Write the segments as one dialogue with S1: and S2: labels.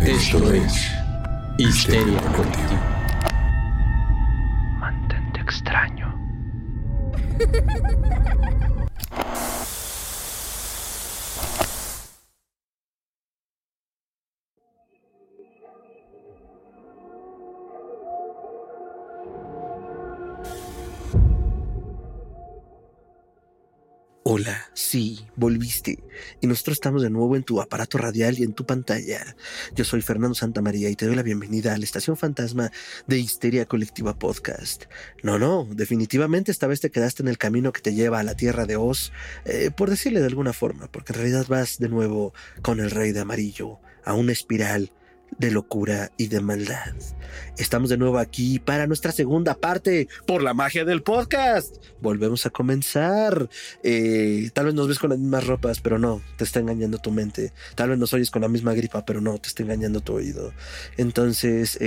S1: Esto es Histeria Colectiva.
S2: Mantente extraño.
S3: Hola, sí, volviste. Y nosotros estamos de nuevo en tu aparato radial y en tu pantalla. Yo soy Fernando Santamaría y te doy la bienvenida a la estación fantasma de Histeria Colectiva Podcast. No, definitivamente esta vez te quedaste en el camino que te lleva a la tierra de Oz, por decirle de alguna forma, porque en realidad vas de nuevo con el Rey de Amarillo, a una espiral de locura y de maldad. Estamos de nuevo aquí para nuestra segunda parte, por la magia del podcast. Volvemos a comenzar. Tal vez nos ves con las mismas ropas, pero no, te está engañando tu mente. Tal vez nos oyes con la misma gripa, pero no, te está engañando tu oído. Entonces,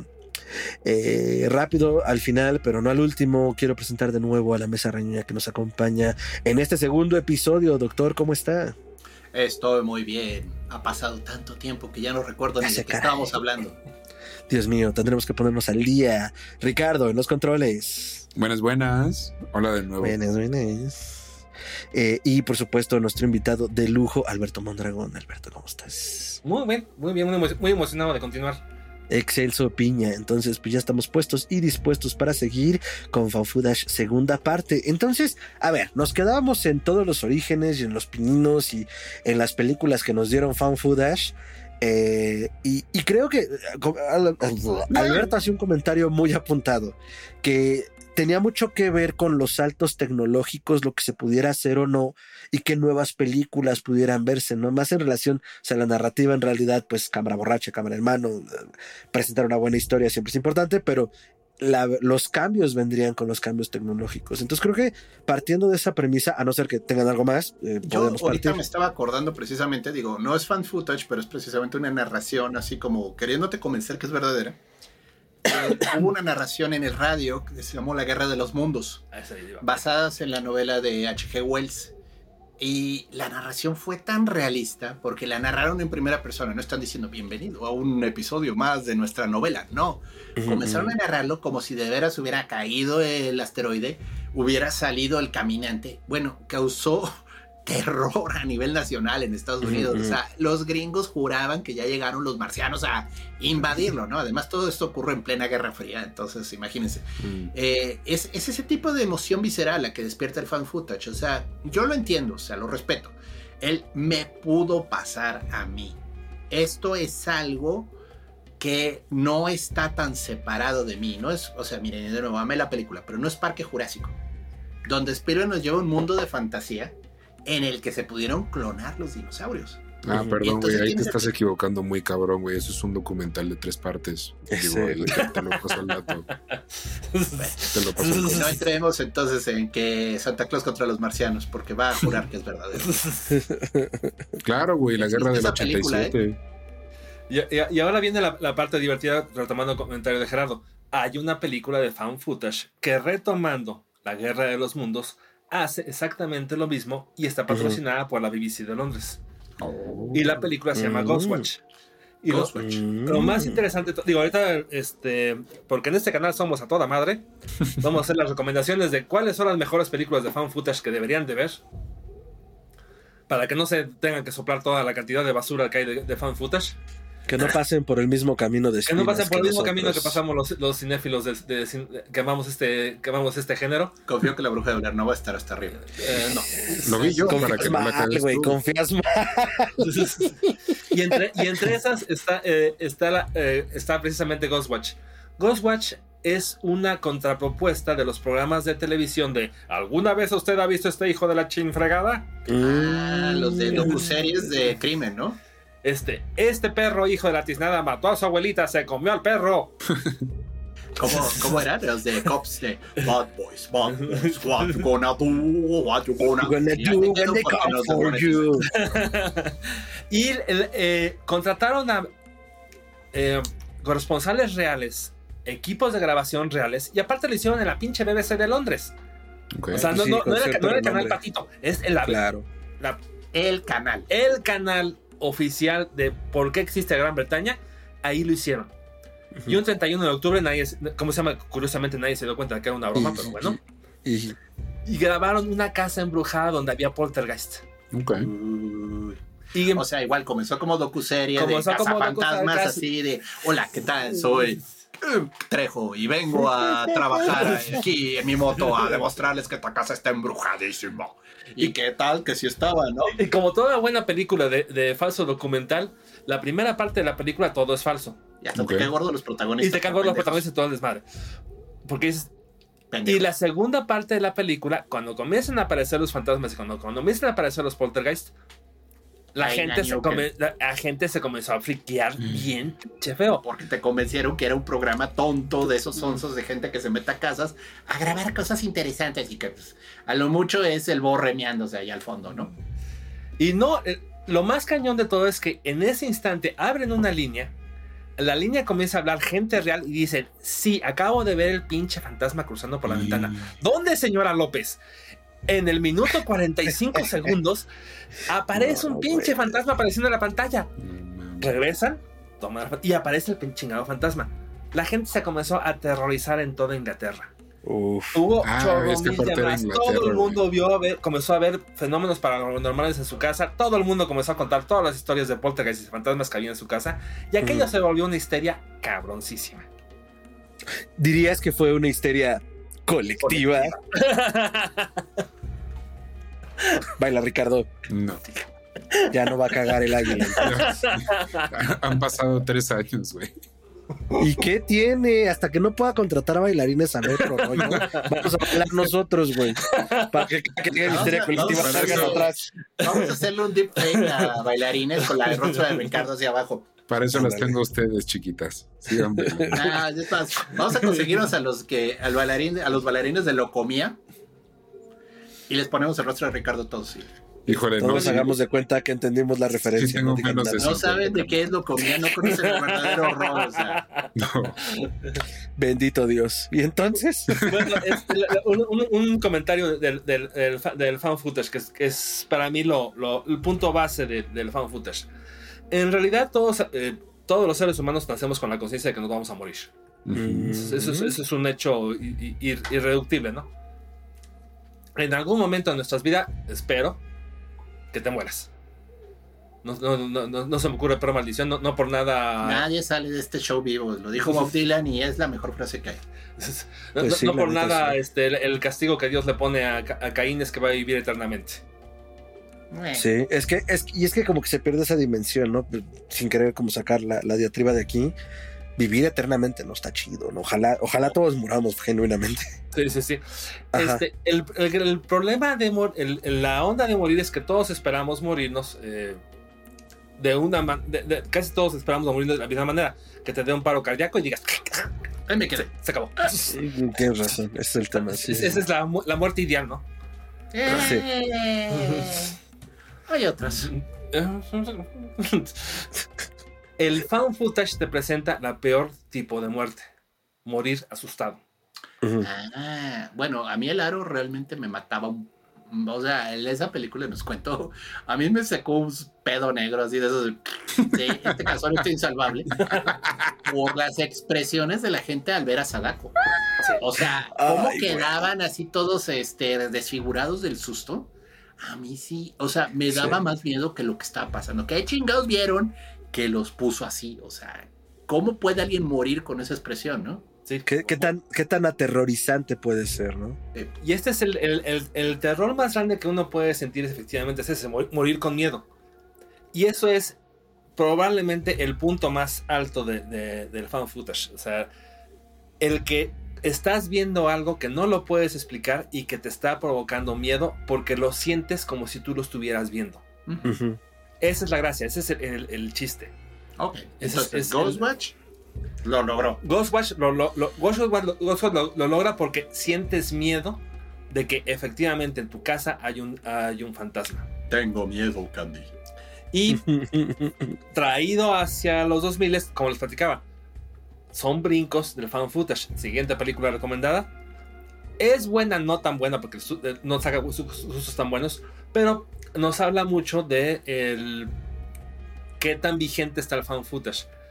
S3: rápido al final, pero no al último, quiero presentar de nuevo a la mesa reñoña que nos acompaña en este segundo episodio. Doctor, ¿cómo está?
S4: Estoy muy bien. Ha pasado tanto tiempo que ya no recuerdo ni de qué estábamos hablando.
S3: Dios mío, tendremos que ponernos al día. Ricardo, en los controles.
S1: Buenas. Hola de nuevo.
S3: Buenas. Y por supuesto, nuestro invitado de lujo, Alberto Mondragón. Alberto, ¿cómo estás?
S5: Muy bien, muy emocionado de continuar.
S3: Excelso piña. Entonces pues ya estamos puestos y dispuestos para seguir con Found Footage segunda parte. Entonces, a ver, nos quedábamos en todos los orígenes y en los pininos y en las películas que nos dieron Found Footage. Y creo que Alberto hacía un comentario muy apuntado que tenía mucho que ver con los saltos tecnológicos, lo que se pudiera hacer o no, y qué nuevas películas pudieran verse, ¿no? Más en relación, o sea, la narrativa en realidad, pues cámara borracha, cámara en mano, presentar una buena historia siempre es importante, pero los cambios vendrían con los cambios tecnológicos. Entonces creo que partiendo de esa premisa, a no ser que tengan algo más,
S4: yo ahorita
S3: partir.
S4: Me estaba acordando precisamente, digo, no es fan footage, pero es precisamente una narración así como queriéndote convencer que es verdadera. Hubo una narración en el radio que se llamó La Guerra de los Mundos, basadas en la novela de H.G. Wells. Y la narración fue tan realista porque la narraron en primera persona. No están diciendo bienvenido a un episodio más de nuestra novela. No, comenzaron a narrarlo como si de veras hubiera caído el asteroide, hubiera salido el caminante. Bueno, causó terror a nivel nacional en Estados Unidos. O sea, los gringos juraban que ya llegaron los marcianos a invadirlo, ¿no? Además, todo esto ocurre en plena Guerra Fría, entonces imagínense. Es ese tipo de emoción visceral la que despierta el fan footage. O sea, yo lo entiendo, o sea, lo respeto. Él me pudo pasar a mí. Esto es algo que no está tan separado de mí. No es, o sea, miren, de nuevo, amé la película, pero no es Parque Jurásico, donde Spielberg nos lleva a un mundo de fantasía en el que se pudieron clonar los dinosaurios.
S1: Perdón, güey, ahí te estás equivocando muy cabrón, güey. Eso es un documental de 3 partes. Digo, te lo paso al dato. Te lo paso al dato.
S4: No entremos entonces en que Santa Claus contra los marcianos, porque va a jurar que es verdadero.
S1: Claro, güey, la guerra del 87.
S5: Y ahora viene la parte divertida, retomando el comentario de Gerardo. Hay una película de found footage que, retomando La Guerra de los Mundos, hace exactamente lo mismo y está patrocinada por la BBC de Londres. Y la película se llama Ghostwatch. Y lo más interesante, digo, ahorita, porque en este canal somos a toda madre, vamos a hacer las recomendaciones de cuáles son las mejores películas de found footage que deberían de ver, para que no se tengan que soplar toda la cantidad de basura que hay de found footage.
S3: Que no pasen por el mismo camino de
S5: que no pasen por el mismo camino que pasamos los cinéfilos que amamos este género.
S4: Confío que La Bruja de Blair no va a estar hasta arriba.
S5: No.
S1: Lo vi yo
S3: confías
S1: para que no la cagues tú.
S3: Confías mal.
S5: y entre esas está precisamente Ghostwatch. Ghostwatch es una contrapropuesta de los programas de televisión de ¿alguna vez usted ha visto este hijo de la chinfregada?
S4: Los de docuseries de crimen, ¿no?
S5: Este perro hijo de la tiznada mató a su abuelita, se comió al perro.
S4: ¿Cómo eran los de cops de Bad Boys, what you gonna do, what you gonna do when they come for you?
S5: Y contrataron a corresponsales reales, equipos de grabación reales, y aparte lo hicieron en la pinche BBC de Londres.
S1: Okay.
S5: O sea, no era el canal Patito, es el canal oficial de por qué existe Gran Bretaña, ahí lo hicieron. Y un 31 de octubre, ¿cómo se llama? Curiosamente nadie se dio cuenta de que era una broma, pero bueno. Y grabaron una casa embrujada donde había poltergeist.
S1: Okay.
S4: O sea, igual comenzó como docuserie de cazafantasmas, así de, hola, ¿qué tal? Soy Trejo y vengo a trabajar aquí en mi moto a demostrarles que esta casa está embrujadísima. ¿Y qué tal? Que sí estaba, ¿no?
S5: Y como toda buena película de falso documental, la primera parte de la película todo es falso.
S4: Y hasta te caen gordos los protagonistas.
S5: Y te caen gordos los protagonistas y todo el desmadre. Porque es... Y la segunda parte de la película, cuando comienzan a aparecer los fantasmas y cuando comienzan a aparecer los poltergeist, la gente se comenzó a friquear bien che feo.
S4: Porque te convencieron que era un programa tonto de esos onzos de gente que se mete a casas a grabar cosas interesantes y que pues, a lo mucho es el borre meándose ahí al fondo, ¿no?
S5: Y no, lo más cañón de todo es que en ese instante abren una línea, la línea comienza a hablar gente real y dicen, sí, acabo de ver el pinche fantasma cruzando por la ventana. ¿Dónde, señora López? En el minuto 45 segundos aparece un pinche fantasma apareciendo en la pantalla. Regresan, y aparece el chingado fantasma. La gente se comenzó a aterrorizar en toda Inglaterra. Hubo chorros de llamadas. Todo el mundo comenzó a ver fenómenos paranormales en su casa. Todo el mundo comenzó a contar todas las historias de poltergeist y fantasmas que había en su casa. Y aquello se volvió una histeria cabroncísima.
S3: ¿Dirías que fue una histeria colectiva? Baila, Ricardo.
S1: No.
S3: Ya no va a cagar el águila.
S1: Han pasado 3 años, güey.
S3: ¿Y qué tiene? Hasta que no pueda contratar a bailarines al otro rollo, vamos a bailar nosotros, güey. Para que tenga histeria colectiva salgan atrás.
S4: Vamos a hacerle un deepfake a bailarines con la rostro de Ricardo hacia abajo.
S1: Para eso las tengo ustedes, chiquitas. Sigan bailando.
S4: Vamos a conseguirnos a los bailarines de Locomía y les ponemos el rostro de Ricardo todos. Sí.
S1: Híjole,
S3: todos hagamos de cuenta que entendimos la referencia.
S1: Sí,
S4: no saben de qué es Locomía, no conocen el verdadero horror. O sea.
S1: No.
S3: Bendito Dios. ¿Y entonces?
S5: Bueno, un comentario del fan footage que es para mí el punto base del fan footage. En realidad todos los seres humanos nacemos con la conciencia de que nos vamos a morir. Eso es un hecho irreductible, ¿no? En algún momento de nuestras vidas, espero que te mueras. No se me ocurre por maldición, no por nada.
S4: Nadie sale de este show vivo, lo dijo Bob Dylan y es la mejor frase que hay.
S5: No por nada sí. El castigo que Dios le pone a Caín es que va a vivir eternamente.
S3: Sí, es que como que se pierde esa dimensión, ¿no? Sin querer como sacar la diatriba de aquí. Vivir eternamente no está chido, ¿no? Ojalá todos muramos genuinamente.
S5: Sí. El problema de la onda de morir es que todos esperamos morirnos casi todos esperamos morir de la misma manera, que te dé un paro cardíaco y digas
S4: ahí me quedé,
S5: se acabó.
S3: Tienes razón, ese es el tema. Sí.
S5: Esa es la muerte ideal, ¿no?
S3: Sí.
S4: Hay otras.
S5: El found footage te presenta la peor tipo de muerte: morir asustado.
S4: Bueno, a mí el aro realmente me mataba. O sea, en esa película nos cuento, a mí me sacó un pedo negro así de esos de este calzón está insalvable por las expresiones de la gente al ver a Sadako. O sea, cómo quedaban así todos desfigurados del susto. A mí sí, o sea, me daba más miedo que lo que estaba pasando. ¿Qué chingados vieron que los puso así? O sea, ¿cómo puede alguien morir con esa expresión, no?
S5: Sí.
S3: ¿Qué tan aterrorizante puede ser, no?
S5: Y este es el terror más grande que uno puede sentir, efectivamente, es ese, morir con miedo. Y eso es probablemente el punto más alto del found footage. O sea, el que estás viendo algo que no lo puedes explicar y que te está provocando miedo porque lo sientes como si tú lo estuvieras viendo.
S3: Uh-huh.
S5: Esa es la gracia, ese es el chiste.
S4: Ok, entonces Ghostwatch lo logró.
S5: Ghostwatch lo logra porque sientes miedo de que efectivamente en tu casa hay un fantasma.
S4: Tengo miedo, Candy.
S5: Y traído hacia los 2000, como les platicaba, son brincos del found footage. Siguiente película recomendada. Es buena, no tan buena porque no saca usos tan buenos, pero nos habla mucho de qué tan vigente está el found footage.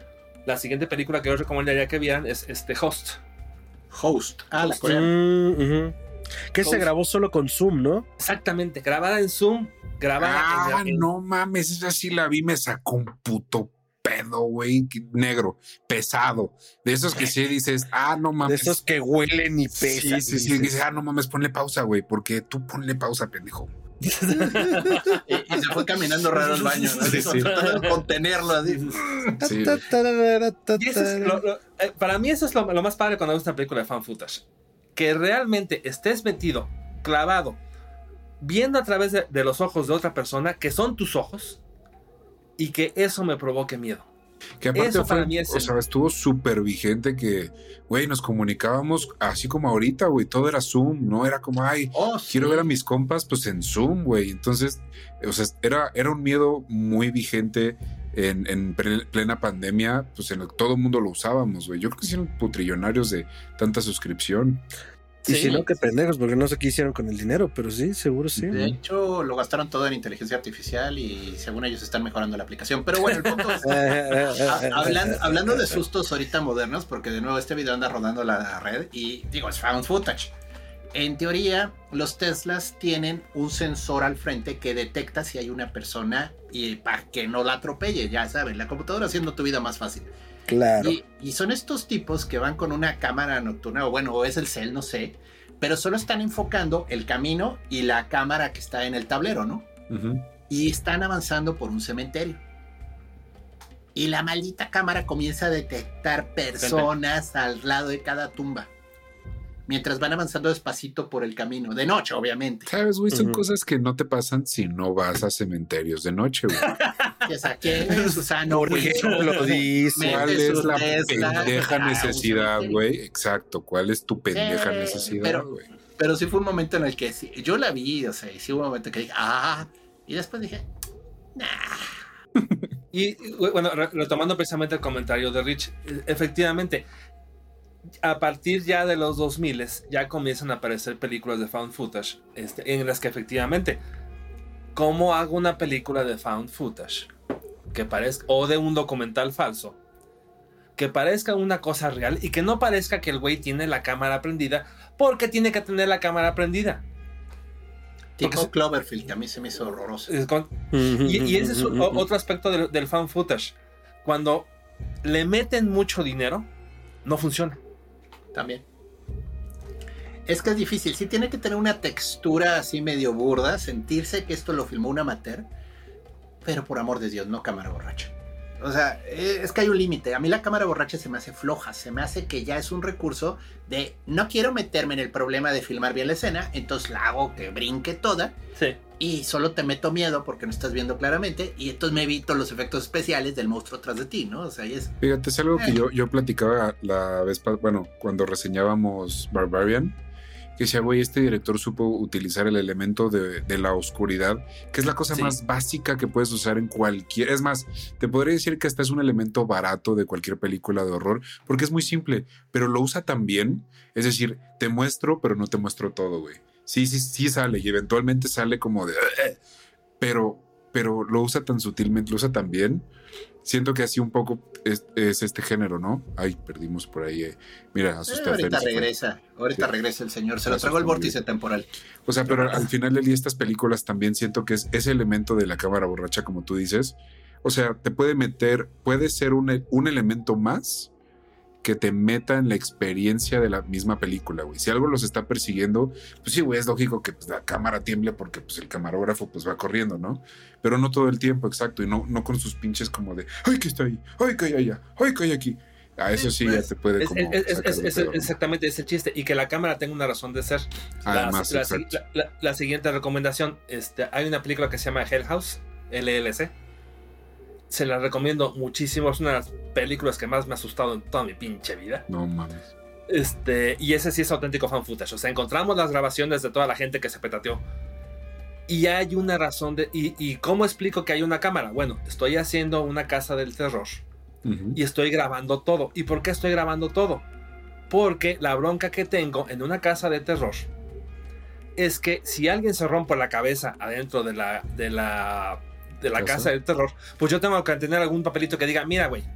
S5: la siguiente película que yo recomendaría que vieran es Host.
S4: La coreana.
S3: Que se grabó solo con Zoom, ¿no?
S5: Exactamente, grabada en Zoom, grabada en...
S1: No mames, esa sí la vi, me sacó un puto pedo, güey, negro, pesado. De esos que sí dices, no mames.
S3: De esos que huelen y pesan.
S1: Sí, dices, no mames, ponle pausa, güey, porque tú ponle pausa, pendejo.
S4: y se fue caminando raro al baño, ¿no? Así, tratando de contenerlo así.
S1: Sí.
S5: Y eso es para mí eso es lo más padre cuando ves una película de fan footage. Que realmente estés metido, clavado, viendo a través de los ojos de otra persona, que son tus ojos, y que eso me provoque miedo.
S1: Que aparte
S5: eso para mí es
S1: estuvo súper vigente que, güey, nos comunicábamos así como ahorita, güey, todo era Zoom, no era como, quiero ver a mis compas, pues en Zoom, güey. Entonces, o sea, era un miedo muy vigente en plena pandemia, pues todo el mundo lo usábamos, güey. Yo creo que sí eran putrillonarios de tanta suscripción.
S3: Y si no, qué pendejos, porque no sé qué hicieron con el dinero, pero sí, seguro sí.
S4: De hecho, lo gastaron todo en inteligencia artificial y según ellos están mejorando la aplicación. Pero bueno, el punto es, hablando de sustos ahorita modernos, porque de nuevo este video anda rodando la red y digo, es found footage. En teoría, los Teslas tienen un sensor al frente que detecta si hay una persona y para que no la atropelle, ya saben, la computadora haciendo tu vida más fácil.
S3: Claro.
S4: Y son estos tipos que van con una cámara nocturna, o es el cel, no sé, pero solo están enfocando el camino y la cámara que está en el tablero, ¿no?
S1: Uh-huh.
S4: Y están avanzando por un cementerio. Y la maldita cámara comienza a detectar personas al lado de cada tumba. Mientras van avanzando despacito por el camino. De noche, obviamente.
S1: ¿Sabes, güey? Son cosas que no te pasan si no vas a cementerios de noche, güey.
S3: ¿Por qué lo dices?
S1: ¿Cuál es la pendeja necesidad, güey? Exacto. ¿Cuál es tu pendeja necesidad, güey?
S4: Pero sí fue un momento en el que yo la vi, o sea, y sí hubo un momento que dije, y después dije, nah.
S5: Y bueno, retomando precisamente el comentario de Rich, efectivamente, a partir ya de los 2000 ya comienzan a aparecer películas de found footage en las que efectivamente, ¿cómo hago una película de found footage que parezca, o de un documental falso, que parezca una cosa real y que no parezca que el güey tiene la cámara prendida porque tiene que tener la cámara prendida?
S4: Tipo Cloverfield, que a mí se me hizo horroroso.
S5: Y ese es otro aspecto del found footage. Cuando le meten mucho dinero, no funciona.
S4: También. Es que es difícil. Sí tiene que tener una textura así medio burda, sentirse que esto lo filmó un amateur, pero por amor de Dios, no cámara borracha. O sea, es que hay un límite. A mí la cámara borracha se me hace floja, se me hace que ya es un recurso de no quiero meterme en el problema de filmar bien la escena, entonces la hago que brinque toda.
S5: Sí.
S4: Y solo te meto miedo porque no estás viendo claramente y entonces me evito los efectos especiales del monstruo atrás de ti, ¿no? O sea,
S1: Fíjate, es algo que yo platicaba la vez, cuando reseñábamos Barbarian, que decía, güey, este director supo utilizar el elemento de la oscuridad, que es la cosa más básica que puedes usar en cualquier... Es más, te podría decir que hasta es un elemento barato de cualquier película de horror, porque es muy simple, pero lo usa tan bien, es decir, te muestro, pero no te muestro todo, güey. Sí sale, y eventualmente sale como de... Pero lo usa tan sutilmente, lo usa tan bien. Siento que así un poco es este género, ¿no? Ay, perdimos por ahí. Mira, asusté.
S4: Ahorita regresa el señor. Se lo tragó el vórtice temporal.
S1: O sea, pero al final del día estas películas también siento que es ese elemento de la cámara borracha, como tú dices. O sea, te puede ser un elemento más que te meta en la experiencia de la misma película, güey. Si algo los está persiguiendo, pues sí, güey, es lógico que pues, la cámara tiemble porque pues el camarógrafo pues va corriendo, ¿no? Pero no todo el tiempo, exacto, y no con sus pinches como de, ¡ay, que está ahí! ¡Ay, que hay allá! ¡Ay, que hay aquí! A eso sí ya te puede como...
S5: Exactamente, es el chiste, y que la cámara tenga una razón de ser.
S1: Además,
S5: la siguiente recomendación, hay una película que se llama Hell House, LLC. Se la recomiendo muchísimo. Es una de las películas que más me ha asustado en toda mi pinche vida.
S1: No mames.
S5: Y ese sí es auténtico fan footage. O sea, encontramos las grabaciones de toda la gente que se petateó. Y hay una razón de... ¿Y cómo explico que hay una cámara? Bueno, estoy haciendo una casa del terror. Uh-huh. Y estoy grabando todo. ¿Y por qué estoy grabando todo? Porque la bronca que tengo en una casa de terror es que si alguien se rompe la cabeza adentro de la casa del terror, pues yo tengo que tener algún papelito que diga, mira, güey,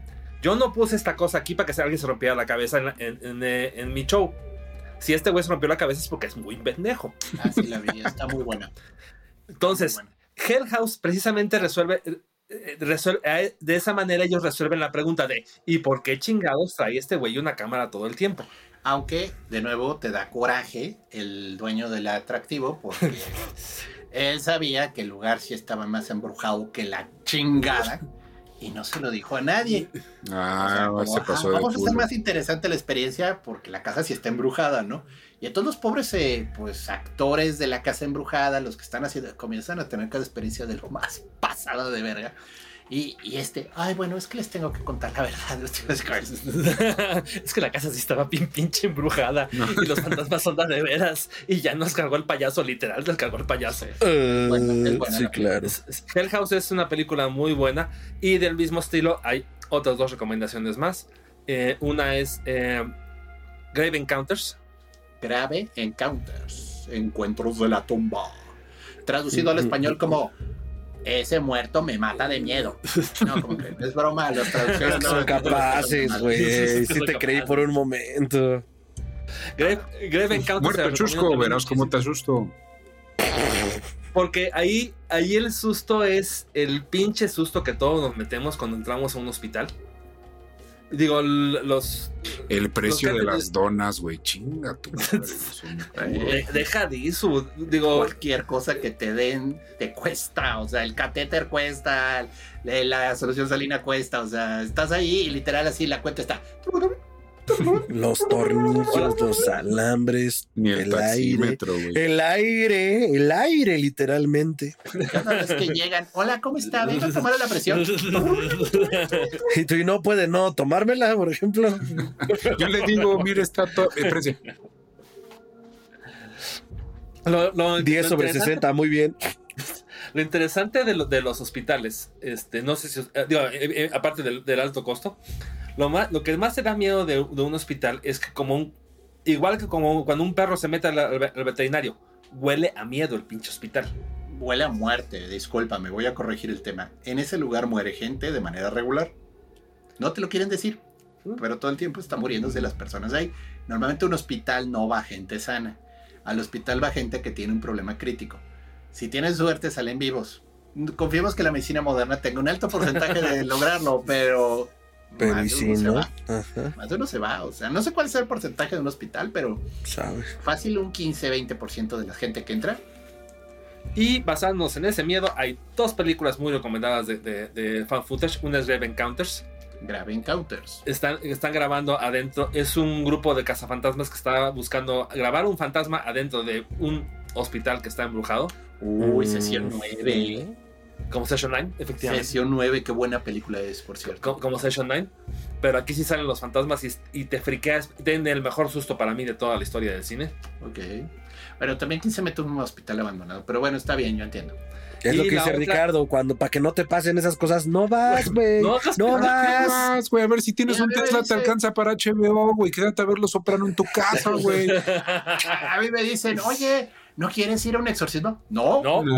S5: yo no puse esta cosa aquí para que alguien se rompiera la cabeza en mi show. Si este güey se rompió la cabeza es porque es muy pendejo.
S4: Ah, sí la vi, está muy buena.
S5: Entonces,
S4: Muy buena.
S5: Hell House precisamente resuelve, de esa manera ellos resuelven la pregunta de ¿y por qué chingados trae este güey una cámara todo el tiempo?
S4: Aunque, de nuevo, te da coraje el dueño del atractivo porque él sabía que el lugar sí estaba más embrujado que la chingada y no se lo dijo a nadie.
S1: Se pasó de
S4: vamos a hacer
S1: culo.
S4: más interesante la experiencia porque la casa sí está embrujada, ¿no? Y entonces los pobres pues actores de la casa embrujada, los que están haciendo, comienzan a tener cada experiencia de lo más pasada de verga. Y ay, bueno, es que les tengo que contar la verdad.
S5: Es que la casa sí estaba pinche embrujada y los fantasmas son de veras y ya nos cargó el payaso, literal, nos cargó el payaso.
S4: Bueno, es buena
S3: sí,
S4: la
S3: claro.
S5: Hell House es una película muy buena y del mismo estilo hay otras 2 recomendaciones más. Una es Grave Encounters.
S4: Grave Encounters, Encuentros de la tumba. Traducido al español como ese muerto me mata de miedo. No, como que es broma, las traducciones no
S3: Son capaces, güey. Sí te creí por un momento.
S5: Grave Encounters.
S1: Muerto chusco, verás cómo te asusto.
S5: Porque ahí el susto es el pinche susto que todos nos metemos cuando entramos a un hospital. Digo,
S1: El precio
S5: los
S1: de las donas, güey, chinga tu madre.
S5: deja de eso. Digo,
S4: cualquier cosa que te den te cuesta, o sea, el catéter cuesta, la solución salina cuesta, o sea, estás ahí y literal así la cuenta está.
S3: Los tornillos, los alambres,
S1: Ni el taxímetro, güey.
S3: el aire, literalmente.
S4: Cada vez que llegan, hola, ¿cómo está? Venga a tomar la presión.
S3: Y tú no puedes no tomármela, por ejemplo.
S1: Yo le digo, mire, está todo. Precio.
S3: 10 sobre 60, muy bien.
S5: Lo interesante de los hospitales, no sé si, aparte del alto costo, lo que más te da miedo de un hospital es que igual que como cuando un perro se mete al veterinario, huele a miedo el pinche hospital.
S4: Huele a muerte, discúlpame, voy a corregir el tema. En ese lugar muere gente de manera regular. No te lo quieren decir, pero todo el tiempo está muriéndose las personas ahí. Normalmente un hospital no va gente sana. Al hospital va gente que tiene un problema crítico. Si tienes suerte salen vivos. Confiemos que la medicina moderna tenga un alto porcentaje de lograrlo, pero
S3: Pero y si no,
S4: más de uno se va. O sea, no sé cuál es el porcentaje de un hospital, pero
S3: sabes.
S4: fácil un 15-20% de la gente que entra.
S5: Y basándonos en ese miedo, hay 2 películas muy recomendadas de fan footage. Una es Grave Encounters.
S4: Grave Encounters.
S5: Están grabando adentro. Es un grupo de cazafantasmas que está buscando grabar un fantasma adentro de un hospital que está embrujado.
S4: Uy, Sesión 9.
S5: Como Session 9, efectivamente.
S4: Sesión 9, qué buena película es, por cierto.
S5: Como Session 9. Pero aquí sí salen los fantasmas y te friqueas. Tienen el mejor susto para mí de toda la historia del cine.
S4: Ok. Pero también quién se mete en un hospital abandonado. Pero bueno, está bien, yo entiendo.
S3: Es lo que dice Ricardo, para que no te pasen esas cosas, no vas, güey. No vas,
S1: güey. A ver, si tienes un Tesla, te alcanza para HBO, güey. Quédate a ver Los Soprano en tu casa, güey.
S4: A mí me dicen, oye, ¿no quieres ir a un exorcismo? No.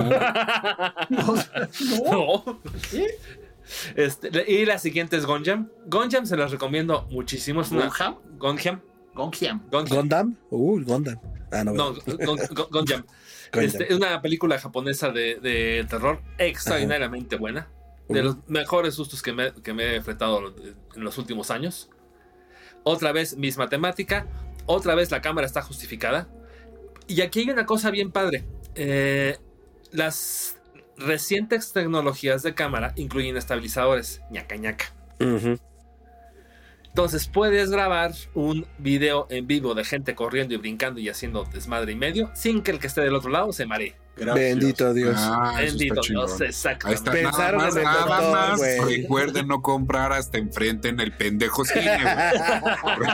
S4: ¿Sí?
S5: Y la siguiente es Gonjam. Gonjam se las recomiendo muchísimo. Es una Gonjam.
S3: ¿Gundam? Gundam. Ah, no.
S5: No, Gonjam. Es una película japonesa de terror extraordinariamente buena. De los mejores sustos que me he enfrentado en los últimos años. Otra vez misma temática. Otra vez la cámara está justificada. Y aquí hay una cosa bien padre. Las recientes tecnologías de cámara incluyen estabilizadores. Ñaca ñaca. Entonces puedes grabar un video en vivo de gente corriendo y brincando y haciendo desmadre y medio sin que el que esté del otro lado se maree.
S3: Gracias. Bendito Dios.
S5: Bendito Dios, exactamente.
S3: Pensaron en el
S1: nada
S3: doctor,
S1: más recuerden no comprar hasta enfrente en el pendejo cine, güey.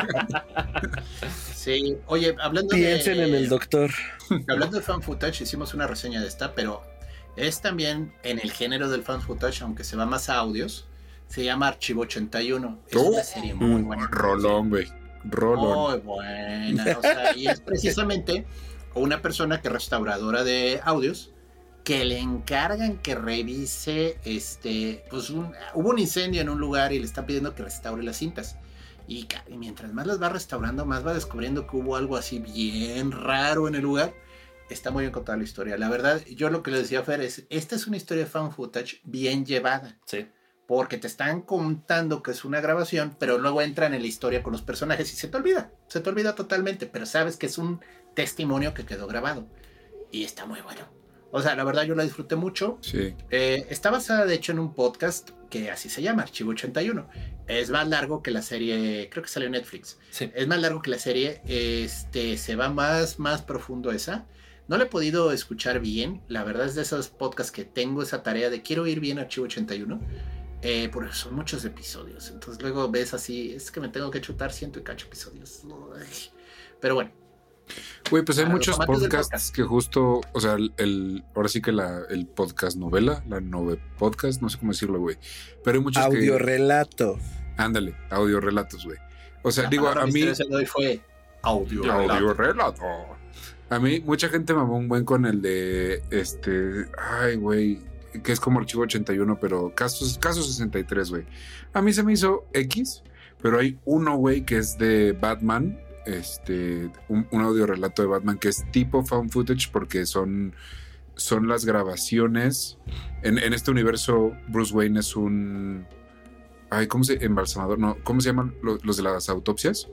S4: Sí, oye,
S3: Piensen en el doctor.
S4: Hablando de fan footage, hicimos una reseña de esta, pero es también en el género del fan footage, aunque se va más a audios. Se llama Archivo 81. Es una serie muy buena.
S1: Rolón, güey. Rolón.
S4: Muy buena. O sea, y es precisamente una persona que es restauradora de audios que le encargan que revise, pues hubo un incendio en un lugar y le está pidiendo que restaure las cintas. Y mientras más las va restaurando, más va descubriendo que hubo algo así bien raro en el lugar. Está muy bien contada la historia. La verdad, yo lo que le decía a Fer es, esta es una historia de found footage bien llevada.
S5: Sí.
S4: Porque te están contando que es una grabación, pero luego entran en la historia con los personajes y se te olvida totalmente, pero sabes que es un testimonio que quedó grabado. Y está muy bueno. O sea, la verdad yo la disfruté mucho.
S1: Sí.
S4: Está basada de hecho en un podcast que así se llama, Archivo 81. Es más largo que la serie, creo que salió en Netflix.
S5: Sí.
S4: Es más largo que la serie, se va más profundo esa. No la he podido escuchar bien, la verdad es de esos podcasts que tengo esa tarea de quiero ir bien Archivo 81. Porque son muchos episodios, entonces luego ves así, es que me tengo que chutar 100 y cacho episodios. Pero bueno.
S1: Güey, pues hay muchos podcasts que justo, o sea, ahora sí que el podcast novela, la nove podcast, no sé cómo decirlo, güey. Pero hay muchos
S3: audiorelato.
S1: Ándale, audiorelatos, güey. O sea, digo, a mí...
S4: Hoy fue
S1: audiorelato. A mí, mucha gente mamó un buen con el de, ay, güey, que es como Archivo 81, pero caso 63, güey. A mí se me hizo X, pero hay uno, güey, que es de Batman, un audiorelato de Batman que es tipo found footage porque son las grabaciones. En este universo, Bruce Wayne es un... Ay, ¿cómo se... embalsamador? No, ¿cómo se llaman los de las autopsias?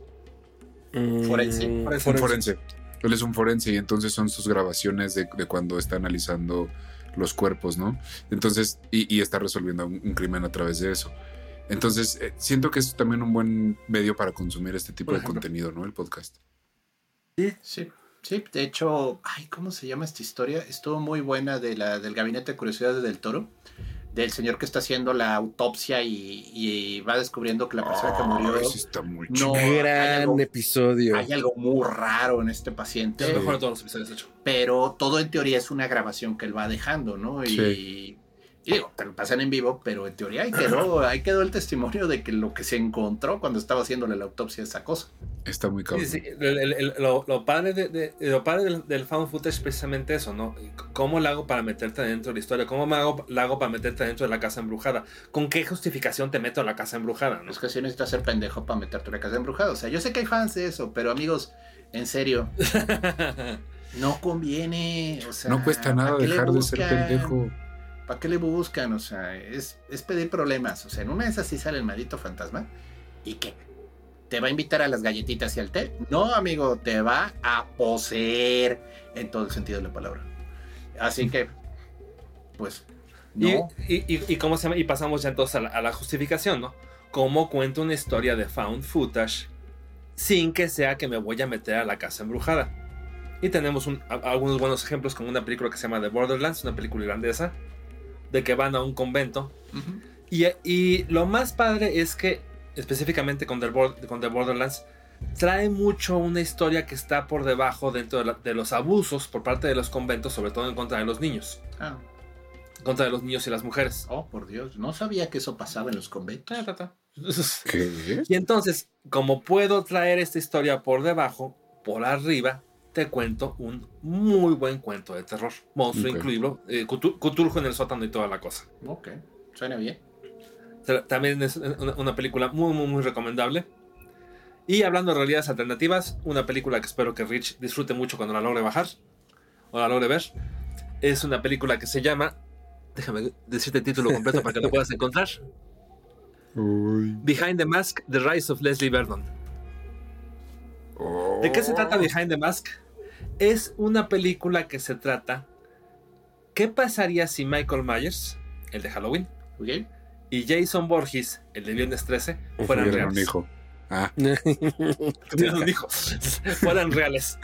S1: Forense. Él es un forense y entonces son sus grabaciones de cuando está analizando los cuerpos, ¿no? Entonces, y está resolviendo un crimen a través de eso. Entonces, siento que es también un buen medio para consumir este tipo de contenido, ¿no? El podcast.
S4: Sí. De hecho, ¿cómo se llama esta historia? Estuvo muy buena del Gabinete de Curiosidades del Toro, del señor que está haciendo la autopsia y va descubriendo que la persona que murió
S1: está muy
S3: gran episodio.
S4: Hay algo muy raro en este paciente.
S5: Es el mejor de todos los episodios, de hecho.
S4: Pero todo en teoría es una grabación que él va dejando, ¿no? Y digo, te lo pasan en vivo, pero en teoría ahí quedó el testimonio de que lo que se encontró cuando estaba haciéndole la autopsia a esa cosa.
S1: Está muy cabrón.
S5: Sí. Lo padre del found footage es precisamente eso, ¿no? ¿Cómo lo hago para meterte dentro de la historia? ¿Cómo lo hago para meterte dentro de la casa embrujada? ¿Con qué justificación te meto a la casa embrujada, no?
S4: Es que sí necesitas ser pendejo para meterte a la casa embrujada. O sea, yo sé que hay fans de eso, pero amigos, en serio, no conviene. O sea,
S1: no cuesta nada dejar de ser pendejo.
S4: ¿Para qué le buscan? O sea, es pedir problemas. O sea, en una de esas sí sale el maldito fantasma. ¿Y qué? ¿Te va a invitar a las galletitas y al té? No, amigo, te va a poseer en todo el sentido de la palabra. Así que, pues, no.
S5: ¿Y cómo se llama? Y pasamos ya entonces a la justificación, ¿no? ¿Cómo cuento una historia de found footage sin que sea que me voy a meter a la casa embrujada? Y tenemos algunos buenos ejemplos con una película que se llama The Borderlands, una película irlandesa, de que van a un convento. Uh-huh. Y lo más padre es que, específicamente con The Borderlands, trae mucho una historia que está por debajo dentro de los abusos por parte de los conventos, sobre todo en contra de los niños. En contra de los niños y las mujeres.
S4: Oh, por Dios, no sabía que eso pasaba en los conventos.
S1: ¿Qué?
S5: Y entonces, como puedo traer esta historia por debajo, por arriba, te cuento un muy buen cuento de terror. Monstruo incluido, Cthulhu en el sótano y toda la cosa.
S4: Ok, suena bien.
S5: También es una película muy, muy, muy recomendable. Y hablando de realidades alternativas, una película que espero que Rich disfrute mucho cuando la logre bajar o la logre ver, es una película que se llama, déjame decirte el título completo para que lo puedas encontrar. Behind the Mask, The Rise of Leslie Verdon. ¿De qué se trata Behind the Mask? Es una película que se trata ¿qué pasaría si Michael Myers, el de Halloween, y Jason Voorhees, el de Viernes 13, fueran reales?
S1: Un hijo.
S5: Tuvieron un hijo. Fueran reales.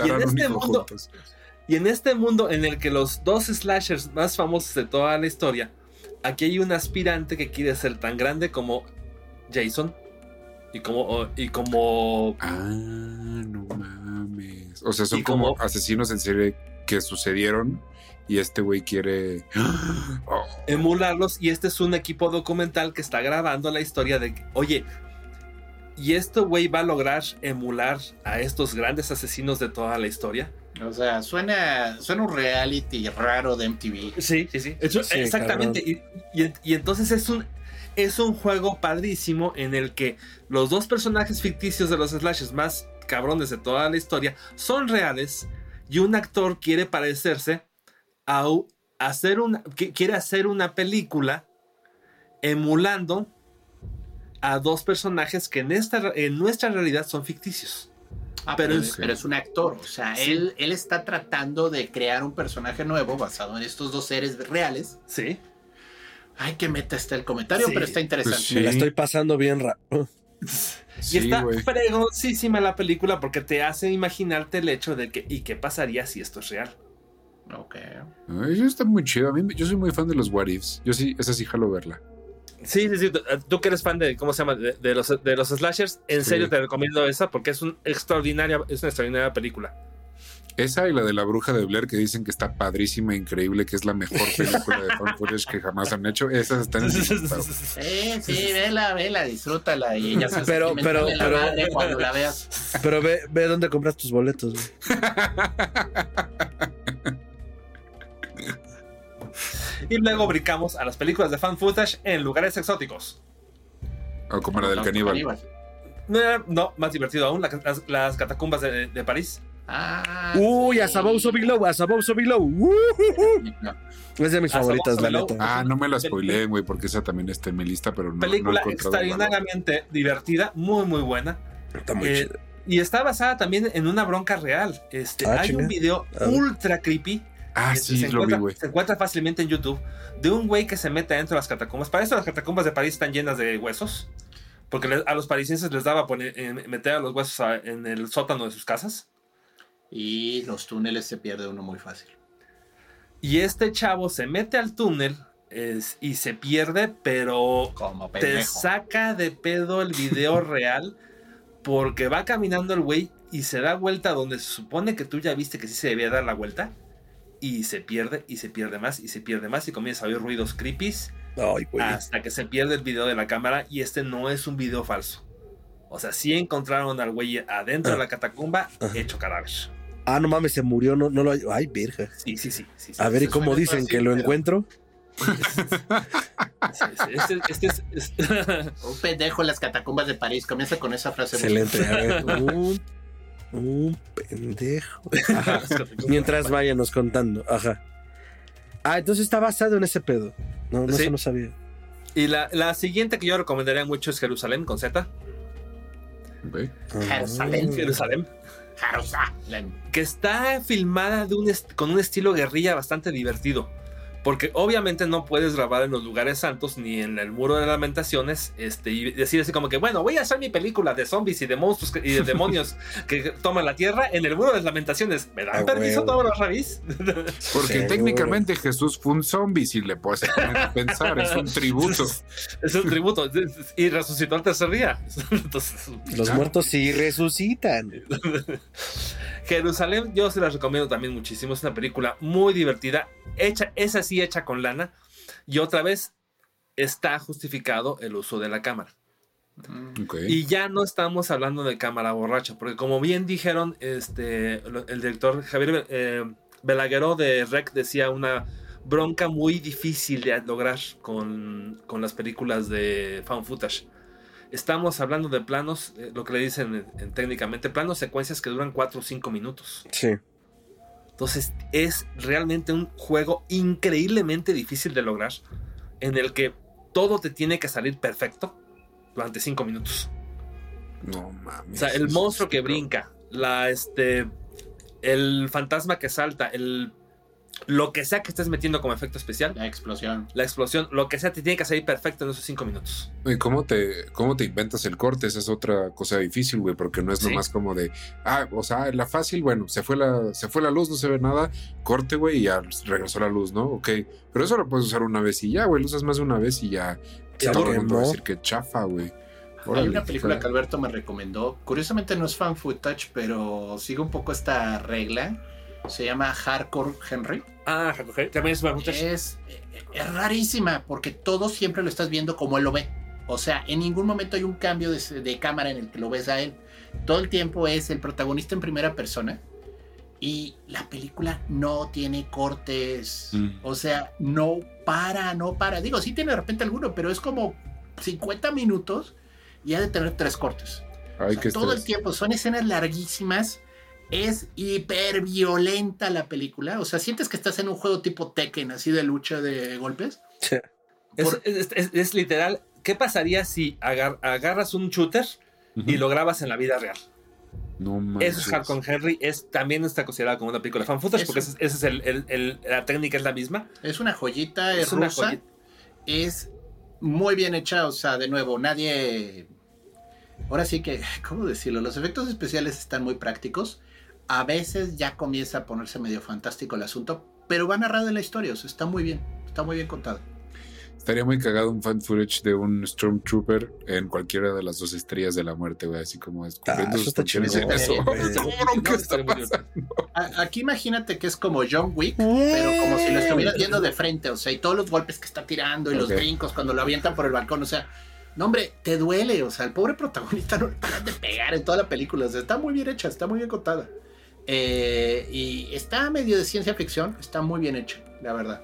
S5: Y en este mundo en el que los dos slashers más famosos de toda la historia, aquí hay un aspirante que quiere ser tan grande como Jason y como
S1: no mames. O sea, son como asesinos en serie que sucedieron y este güey quiere
S5: emularlos, y este es un equipo documental que está grabando la historia de que, oye, y este güey va a lograr emular a estos grandes asesinos de toda la historia.
S4: O sea, suena un reality raro de MTV.
S5: Sí. Exactamente. Y entonces es un juego padrísimo en el que los dos personajes ficticios de los slashers más cabrones de toda la historia son reales y un actor quiere parecerse quiere hacer una película emulando a dos personajes que en nuestra realidad son ficticios.
S4: Pero es un actor, o sea, sí. él está tratando de crear un personaje nuevo basado en estos dos seres reales.
S5: Sí.
S4: Ay, qué meta está el comentario, pero está interesante.
S3: Pues sí. Me la estoy pasando bien raro.
S5: Y está fregoncísima la película porque te hace imaginarte el hecho de que, ¿y qué pasaría si esto es real?
S4: Ok.
S1: Eso está muy chido. Yo soy muy fan de los What Ifs. Yo sí, esa sí jalo verla.
S5: Sí. Tú que eres fan de, ¿cómo se llama? De los slashers, en serio te recomiendo esa porque es una extraordinaria película.
S1: Esa y la de la bruja de Blair, que dicen que está padrísima, increíble, que es la mejor película de fan footage que jamás han hecho. Esas están en
S4: Sí, vela, disfrútala y ya sabes.
S3: Pero
S4: cuando la veas.
S3: Pero ve dónde compras tus boletos.
S5: Y luego brincamos a las películas de fan footage en lugares exóticos.
S1: O como la del caníbal.
S5: No, más divertido aún, las catacumbas de París.
S3: Uy, As Above So Below. Es de mis favoritas, la neta.
S1: No me la spoileé, güey, porque esa también está en mi lista, pero no.
S5: Película extraordinariamente divertida, muy, muy buena.
S3: Está muy chida.
S5: Y está basada también en una bronca real. Hay un video ultra creepy.
S1: Sí, lo vi, güey.
S5: Se encuentra fácilmente en YouTube de un güey que se mete dentro de las catacumbas. Para eso las catacumbas de París están llenas de huesos. Porque a los parisienses les daba meter a los huesos en el sótano de sus casas.
S4: Y los túneles se pierde uno muy fácil.
S5: Y este chavo se mete al túnel y se pierde, pero te saca de pedo el video real porque va caminando el güey y se da vuelta donde se supone que tú ya viste que sí se debía dar la vuelta y se pierde más y comienza a oír ruidos creepies hasta que se pierde el video de la cámara y no es un video falso. O sea, sí encontraron al güey adentro de la catacumba hecho cadáver.
S3: No mames, se murió, no lo hay. Ay, virgen.
S5: Sí.
S3: A ver, ¿y cómo dicen que lo encuentro?
S4: Un pendejo en las catacumbas de París. Comienza con esa frase.
S3: Excelente. A ver, un pendejo. Ajá. Mientras váyanos contando. Ajá. Entonces está basado en ese pedo. No, eso no sabía.
S5: Y la siguiente que yo recomendaría mucho es Jerusalén con Z.
S1: Okay.
S5: Jerusalén. Que está filmada con un estilo guerrilla bastante divertido. Porque obviamente no puedes grabar en los lugares santos ni en el muro de lamentaciones y decir así como que, bueno, voy a hacer mi película de zombies y de monstruos y de demonios que toman la tierra en el muro de lamentaciones. ¿Me dan permiso todos los rabís?
S1: Porque técnicamente Jesús fue un zombie, si le puedes pensar, es un tributo.
S5: Es un tributo y resucitó al tercer día. Entonces,
S3: los muertos sí resucitan.
S5: Jerusalén yo se las recomiendo también muchísimo. Es una película muy divertida, hecha con lana, y otra vez está justificado el uso de la cámara. Y ya no estamos hablando de cámara borracha, porque como bien dijeron, el director Javier Balagueró de REC decía una bronca muy difícil de lograr con las películas de found footage. Estamos hablando de planos, lo que le dicen técnicamente, planos secuencias que duran 4 o 5 minutos.
S3: Sí.
S5: Entonces es realmente un juego increíblemente difícil de lograr, en el que todo te tiene que salir perfecto durante 5 minutos.
S1: No mames.
S5: O sea, el monstruo que brinca, el fantasma que salta, lo que sea que estés metiendo como efecto especial.
S4: La explosión,
S5: lo que sea, te tiene que salir perfecto en esos 5 minutos.
S1: ¿Y cómo te inventas el corte? Esa es otra cosa difícil, güey, porque no es nomás como de, o sea, la fácil, bueno, se fue la luz, no se ve nada, corte, güey, y ya regresó la luz, ¿no? Ok, pero eso lo puedes usar una vez y ya, güey, lo usas más de una vez y ya. Todo el mundo va a decir que chafa, güey.
S4: Hay una película que Alberto me recomendó, curiosamente no es fan footage, pero sigue un poco esta regla. Se llama Hardcore Henry.
S5: Hardcore Henry. También es fan footage.
S4: Es rarísima porque todo siempre lo estás viendo como él lo ve. O sea, en ningún momento hay un cambio de cámara en el que lo ves a él. Todo el tiempo es el protagonista en primera persona Y la película no tiene cortes. O sea, no para. Digo, sí tiene de repente alguno, pero es como 50 minutos y ha de tener 3 cortes.
S1: Ay,
S4: o sea, todo el tiempo. Son escenas larguísimas. Es hiper violenta la película. O sea, sientes que estás en un juego tipo Tekken, así de lucha de golpes.
S3: Sí.
S5: Es literal. ¿Qué pasaría si agarras un shooter y lo grabas en la vida real?
S1: No manches.
S5: Eso es Hardcore Henry. También está considerada como una película fan footage porque esa es la técnica es la misma.
S4: Es una joyita, es rusa. Es muy bien hecha. O sea, de nuevo, nadie... Ahora sí que, ¿cómo decirlo? Los efectos especiales están muy prácticos. A veces ya comienza a ponerse medio fantástico el asunto, pero va narrado en la historia. O sea, está muy bien contado.
S1: Estaría muy cagado un fan footage de un Stormtrooper en cualquiera de las 2 estrellas de la muerte, güey, así como descubriendo sus funciones en eso. ¿Qué está pasando?
S4: Aquí imagínate que es como John Wick, pero como si lo estuvieras viendo de frente, o sea, y todos los golpes que está tirando y los brincos cuando lo avientan por el balcón, o sea, no, hombre, te duele, o sea, el pobre protagonista no le paran de pegar en toda la película, o sea, está muy bien hecha, está muy bien contada. Y está medio de ciencia ficción, está muy bien hecha, la verdad.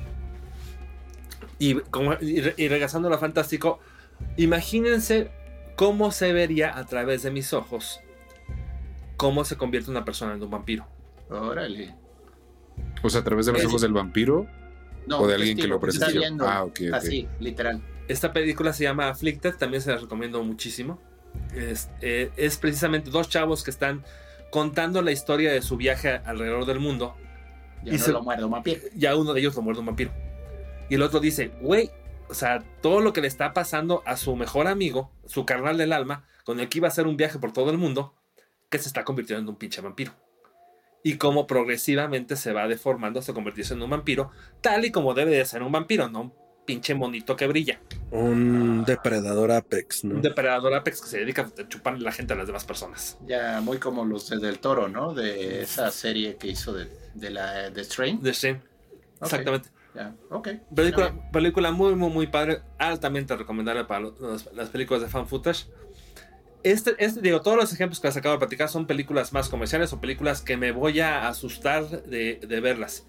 S5: Y regresando a lo fantástico, imagínense cómo se vería a través de mis ojos cómo se convierte una persona en un vampiro.
S4: Órale.
S1: O sea, a través de los ojos del vampiro o de alguien que lo presenció.
S4: Ok. Así, literal.
S5: Esta película se llama Afflicted, también se la recomiendo muchísimo. Es precisamente 2 chavos que están contando la historia de su viaje alrededor del mundo.
S4: Lo muerde un vampiro.
S5: Ya uno de ellos lo muerde un vampiro. Y el otro dice, güey, o sea, todo lo que le está pasando a su mejor amigo, su carnal del alma, con el que iba a hacer un viaje por todo el mundo, que se está convirtiendo en un pinche vampiro. Y cómo progresivamente se va deformando hasta convertirse en un vampiro, tal y como debe de ser un vampiro, no un pinche monito que brilla.
S3: Un depredador Apex, ¿no?
S5: Un depredador Apex que se dedica a chuparle la gente a las demás personas.
S4: Ya, muy como los de Del Toro, ¿no? De esa serie que hizo de Strain.
S5: De Strain,
S4: Ya,
S5: exactamente.
S4: ok.
S5: Película muy, muy, muy padre. Altamente recomendable para las películas de fan footage. Digo, todos los ejemplos que les acabo de platicar son películas más comerciales o películas que me voy a asustar de verlas.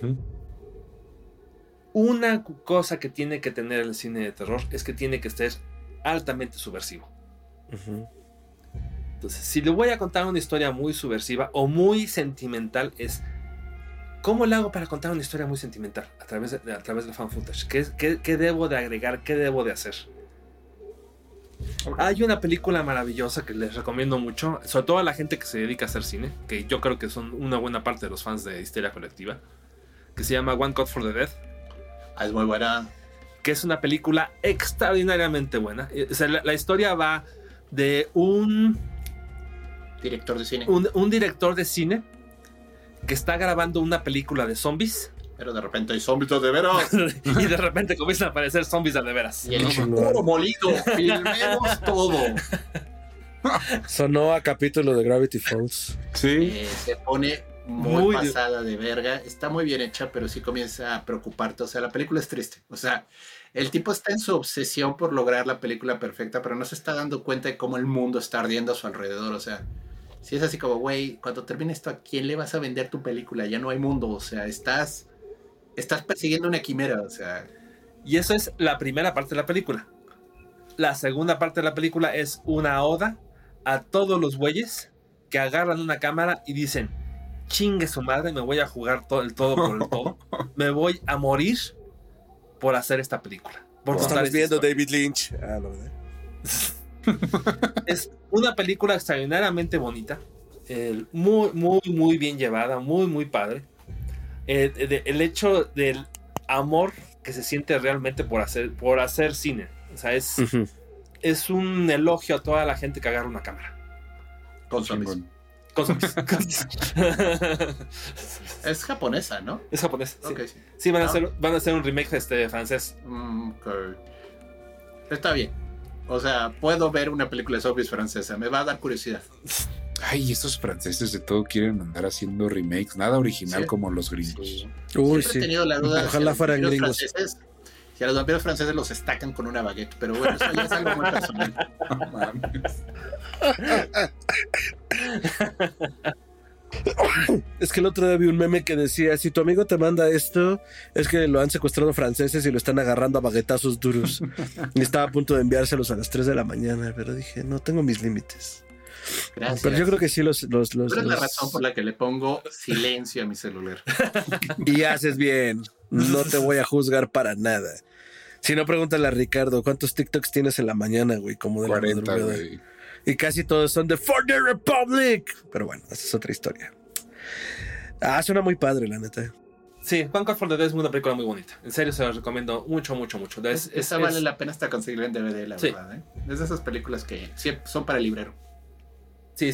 S5: Una cosa que tiene que tener el cine de terror es que tiene que ser altamente subversivo. Entonces, si le voy a contar una historia muy subversiva o muy sentimental, es ¿cómo le hago para contar una historia muy sentimental a través de fan footage? ¿Qué debo de agregar? ¿Qué debo de hacer? Hay una película maravillosa que les recomiendo mucho, sobre todo a la gente que se dedica a hacer cine, que yo creo que son una buena parte de los fans de Histeria Colectiva, que se llama One Cut for the Dead.
S4: Es muy buena.
S5: Que es una película extraordinariamente buena. O sea, la historia va de un
S4: director de cine.
S5: Un director de cine que está grabando una película de zombies.
S4: Pero de repente hay zombies de veras.
S5: Y de repente comienzan a aparecer zombies de veras.
S4: Y el puro molido. Filmemos todo.
S3: Sonó a capítulo de Gravity Falls.
S1: Sí.
S4: Se pone muy pasada de verga. Está muy bien hecha, pero sí comienza a preocuparte. O sea, la película es triste. O sea, el tipo está en su obsesión por lograr la película perfecta, pero no se está dando cuenta de cómo el mundo está ardiendo a su alrededor. O sea, si es así como, güey, cuando termine esto, ¿a quién le vas a vender tu película? Ya no hay mundo. O sea, estás persiguiendo una quimera, o sea.
S5: Y eso es la primera parte de la película. La segunda parte de la película es una oda a todos los güeyes que agarran una cámara y dicen, chingue su madre, me voy a jugar todo el todo por el todo. Me voy a morir por hacer esta película. Por
S3: Estamos viendo David Lynch. ¿No?
S5: Es una película extraordinariamente bonita. Muy, muy, muy bien llevada. Muy, muy padre. El hecho del amor que se siente realmente por hacer cine. O sea, es un elogio a toda la gente que agarra una cámara.
S4: Con zombies. Es japonesa, ¿no?
S5: Es japonesa. Sí,
S4: okay,
S5: sí van a hacer un remake francés.
S4: Okay. Está bien. O sea, puedo ver una película de zombies francesa. Me va a dar curiosidad.
S1: Ay, estos franceses de todo quieren andar haciendo remakes, nada original como los gringos.
S4: Sí. Siempre he tenido la duda.
S3: Ojalá fueran gringos.
S4: Si a los vampiros franceses los estacan con una baguette, pero bueno, eso ya es algo muy personal. No mames.
S3: Es que el otro día vi un meme que decía, si tu amigo te manda esto, es que lo han secuestrado franceses y lo están agarrando a baguetazos duros. Y estaba a punto de enviárselos a las 3 de la mañana, pero dije, no, tengo mis límites.
S4: Gracias.
S3: Pero yo creo que sí los...
S4: Pero es la razón por la que le pongo silencio a mi celular.
S3: Y haces bien, no te voy a juzgar para nada. Si no, pregúntale a Ricardo, ¿cuántos TikToks tienes en la mañana, güey? Como de
S1: 40,
S3: la madrugada.
S1: güey.
S3: Y casi todos son de For the Republic. Pero bueno, esa es otra historia. Suena muy padre, la neta.
S5: Sí, Vanguard for the Dead es una película muy bonita. En serio, se la recomiendo mucho.
S4: Esa vale la pena hasta conseguirla en DVD, la
S5: sí.
S4: verdad. Es de esas películas que son para el librero.
S5: Sí.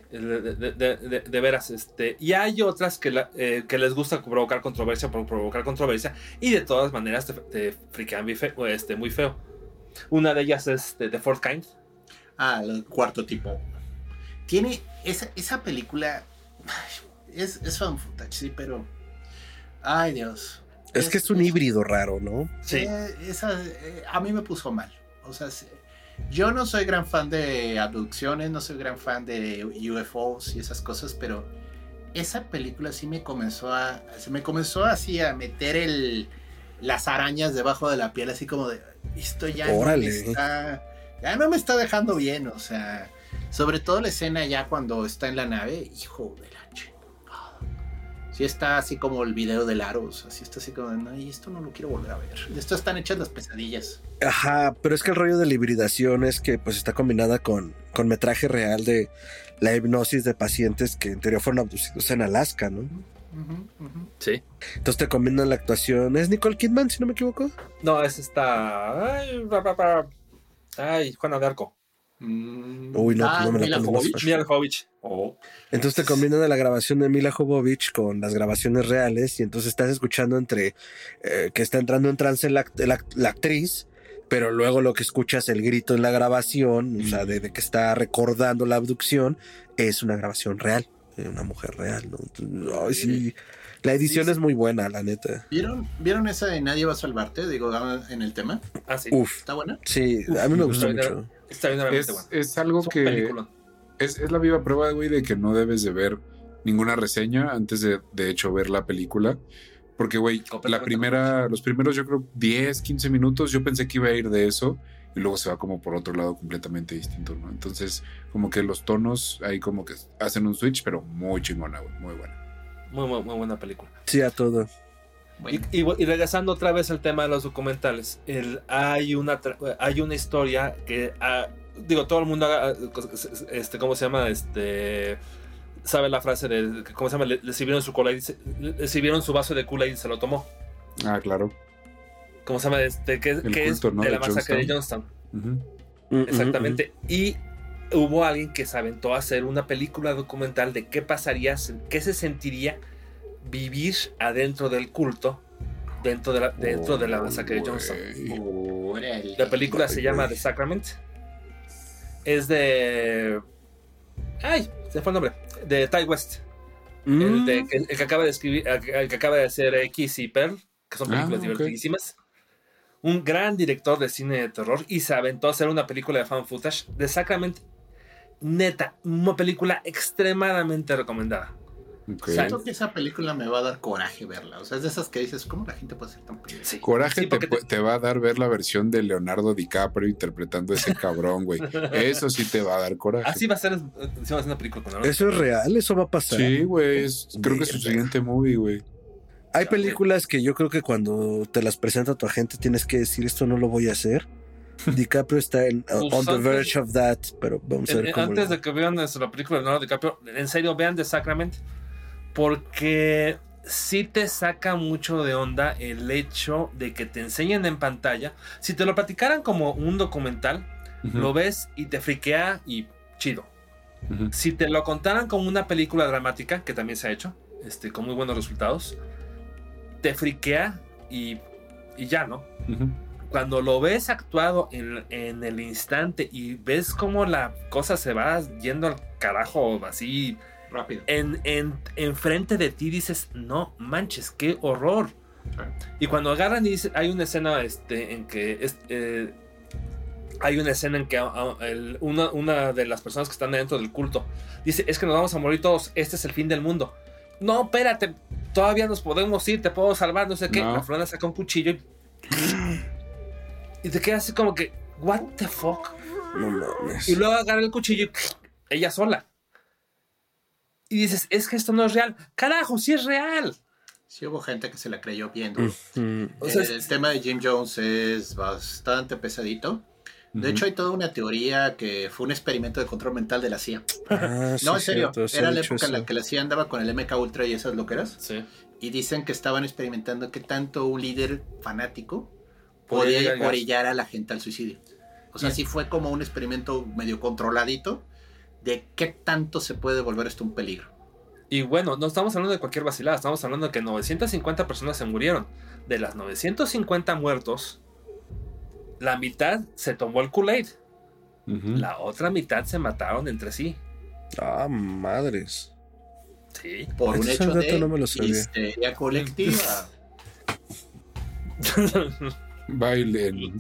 S5: De veras. Y hay otras que les gusta provocar controversia por provocar controversia. Y de todas maneras te friquean muy feo. Una de ellas es The Fourth Kind.
S4: El cuarto tipo. Tiene esa película. Es fan footage, sí, pero. Ay, Dios.
S3: Es que es un híbrido raro, ¿no?
S5: Sí.
S4: A mí me puso mal. O sea, yo no soy gran fan de abducciones, no soy gran fan de UFOs y esas cosas, pero esa película sí se me comenzó así a meter las arañas debajo de la piel, así como de esto ya no me está dejando bien, o sea, sobre todo la escena ya cuando está en la nave, hijo de la chingada. Sí está así como el video de Laros, así está así como, no, y esto no lo quiero volver a ver. De esto están hechas las pesadillas.
S3: Ajá, pero es que el rollo de la hibridación es que pues está combinada con metraje real de la hipnosis de pacientes que en teoría fueron abducidos en Alaska, ¿no?
S5: Sí.
S3: Entonces te combinan la actuación. ¿Es Nicole Kidman, si no me equivoco?
S5: No, es esta. Juana de Arco.
S3: Uy, no me la pongo.
S5: Mila Jovovich.
S3: Entonces te combinan a la grabación de Mila Jovovich con las grabaciones reales y entonces estás escuchando que está entrando en trance la actriz, pero luego lo que escuchas el grito en la grabación, o sea, de que está recordando la abducción, es una grabación real, una mujer real, ¿no? Ay, sí. La edición es muy buena, la neta.
S4: ¿Vieron esa de Nadie va a salvarte? Digo, en el tema.
S5: Sí.
S3: Uf.
S4: ¿Está buena?
S3: Sí, a mí me gustó mucho.
S5: Está bien,
S1: es algo que es la viva prueba, güey, de que no debes de ver ninguna reseña antes de hecho ver la película, porque, güey, los primeros yo creo 10, 15 minutos yo pensé que iba a ir de eso y luego se va como por otro lado completamente distinto, ¿no? Entonces como que los tonos ahí como que hacen un switch, pero muy chingona, güey, muy buena.
S5: Muy buena película.
S3: Sí, a todo.
S5: Bueno. Y regresando otra vez al tema de los documentales, hay una historia que todo el mundo ¿cómo se llama? Sabe la frase de ¿cómo se llama? Le sirvieron su Kool-Aid, le sirvieron su vaso de Kool-Aid y se lo tomó.
S1: Claro.
S5: ¿Cómo se llama? Que es, ¿no? De la masacre de Johnstown. Exactamente. Y hubo alguien que se aventó a hacer una película documental de qué pasaría, qué se sentiría vivir adentro del culto dentro de la masacre de Johnstown. La película se llama The Sacrament. Es de... se fue el nombre. De Ty West. El que acaba de escribir, el que acaba de hacer Kiss y Pearl, que son películas divertidísimas. Un gran director de cine de terror y se aventó a hacer una película de fan footage de Sacrament. Neta, una película extremadamente recomendada.
S4: Siento que esa película me va a dar coraje verla. O sea, es de esas que dices, ¿cómo la gente puede ser tan película?
S1: Sí. Coraje te va a dar ver la versión de Leonardo DiCaprio interpretando a ese cabrón, güey. Eso sí te va a dar coraje.
S5: Así va a ser una película con Leonardo.
S3: ¿Eso es real? ¿Eso va a pasar?
S1: Sí, güey. Creo que es su siguiente movie, güey.
S3: Hay películas que yo creo que cuando te las presenta tu agente tienes que decir, esto no lo voy a hacer. DiCaprio está on the verge of that, pero vamos a ver cómo
S5: antes de que vean la película de Leonardo DiCaprio, en serio, vean The Sacrament, porque sí te saca mucho de onda el hecho de que te enseñen en pantalla. Si te lo platicaran como un documental, lo ves y te friquea y chido. Si te lo contaran como una película dramática, que también se ha hecho, con muy buenos resultados, te friquea y ya, ¿no? Cuando lo ves actuado en el instante y ves cómo la cosa se va yendo al carajo así
S4: rápido
S5: en frente de ti, dices, no manches, qué horror. Y cuando agarran y dicen, hay una escena en que hay una escena en que una de las personas que están dentro del culto dice, es que nos vamos a morir todos, este es el fin del mundo. No, espérate, todavía nos podemos ir, te puedo salvar, no sé qué. La fulana saca un cuchillo y te quedas así como que, what the fuck.
S3: No mames.
S5: Y luego agarra el cuchillo y ella sola. Y dices, es que esto no es real. Carajo, sí es real.
S4: Sí hubo gente que se la creyó viendo.
S5: O sea,
S4: El tema de Jim Jones es bastante pesadito. De hecho, hay toda una teoría que fue un experimento de control mental de la CIA. No, en serio. Era la época en la que la CIA andaba con el MK Ultra y esas loqueras.
S5: Sí.
S4: Y dicen que estaban experimentando qué tanto un líder fanático podía orillar a la gente al suicidio. O sea, sí fue como un experimento medio controladito de qué tanto se puede volver esto un peligro.
S5: Y bueno, no estamos hablando de cualquier vacilada, estamos hablando de que 950 personas se murieron. De las 950 muertos, la mitad se tomó el Kool-Aid. La otra mitad se mataron entre sí.
S3: Ah, madres.
S5: Sí.
S4: Por un hecho de
S3: no me lo sabía.
S4: histeria colectiva.
S1: Bailen.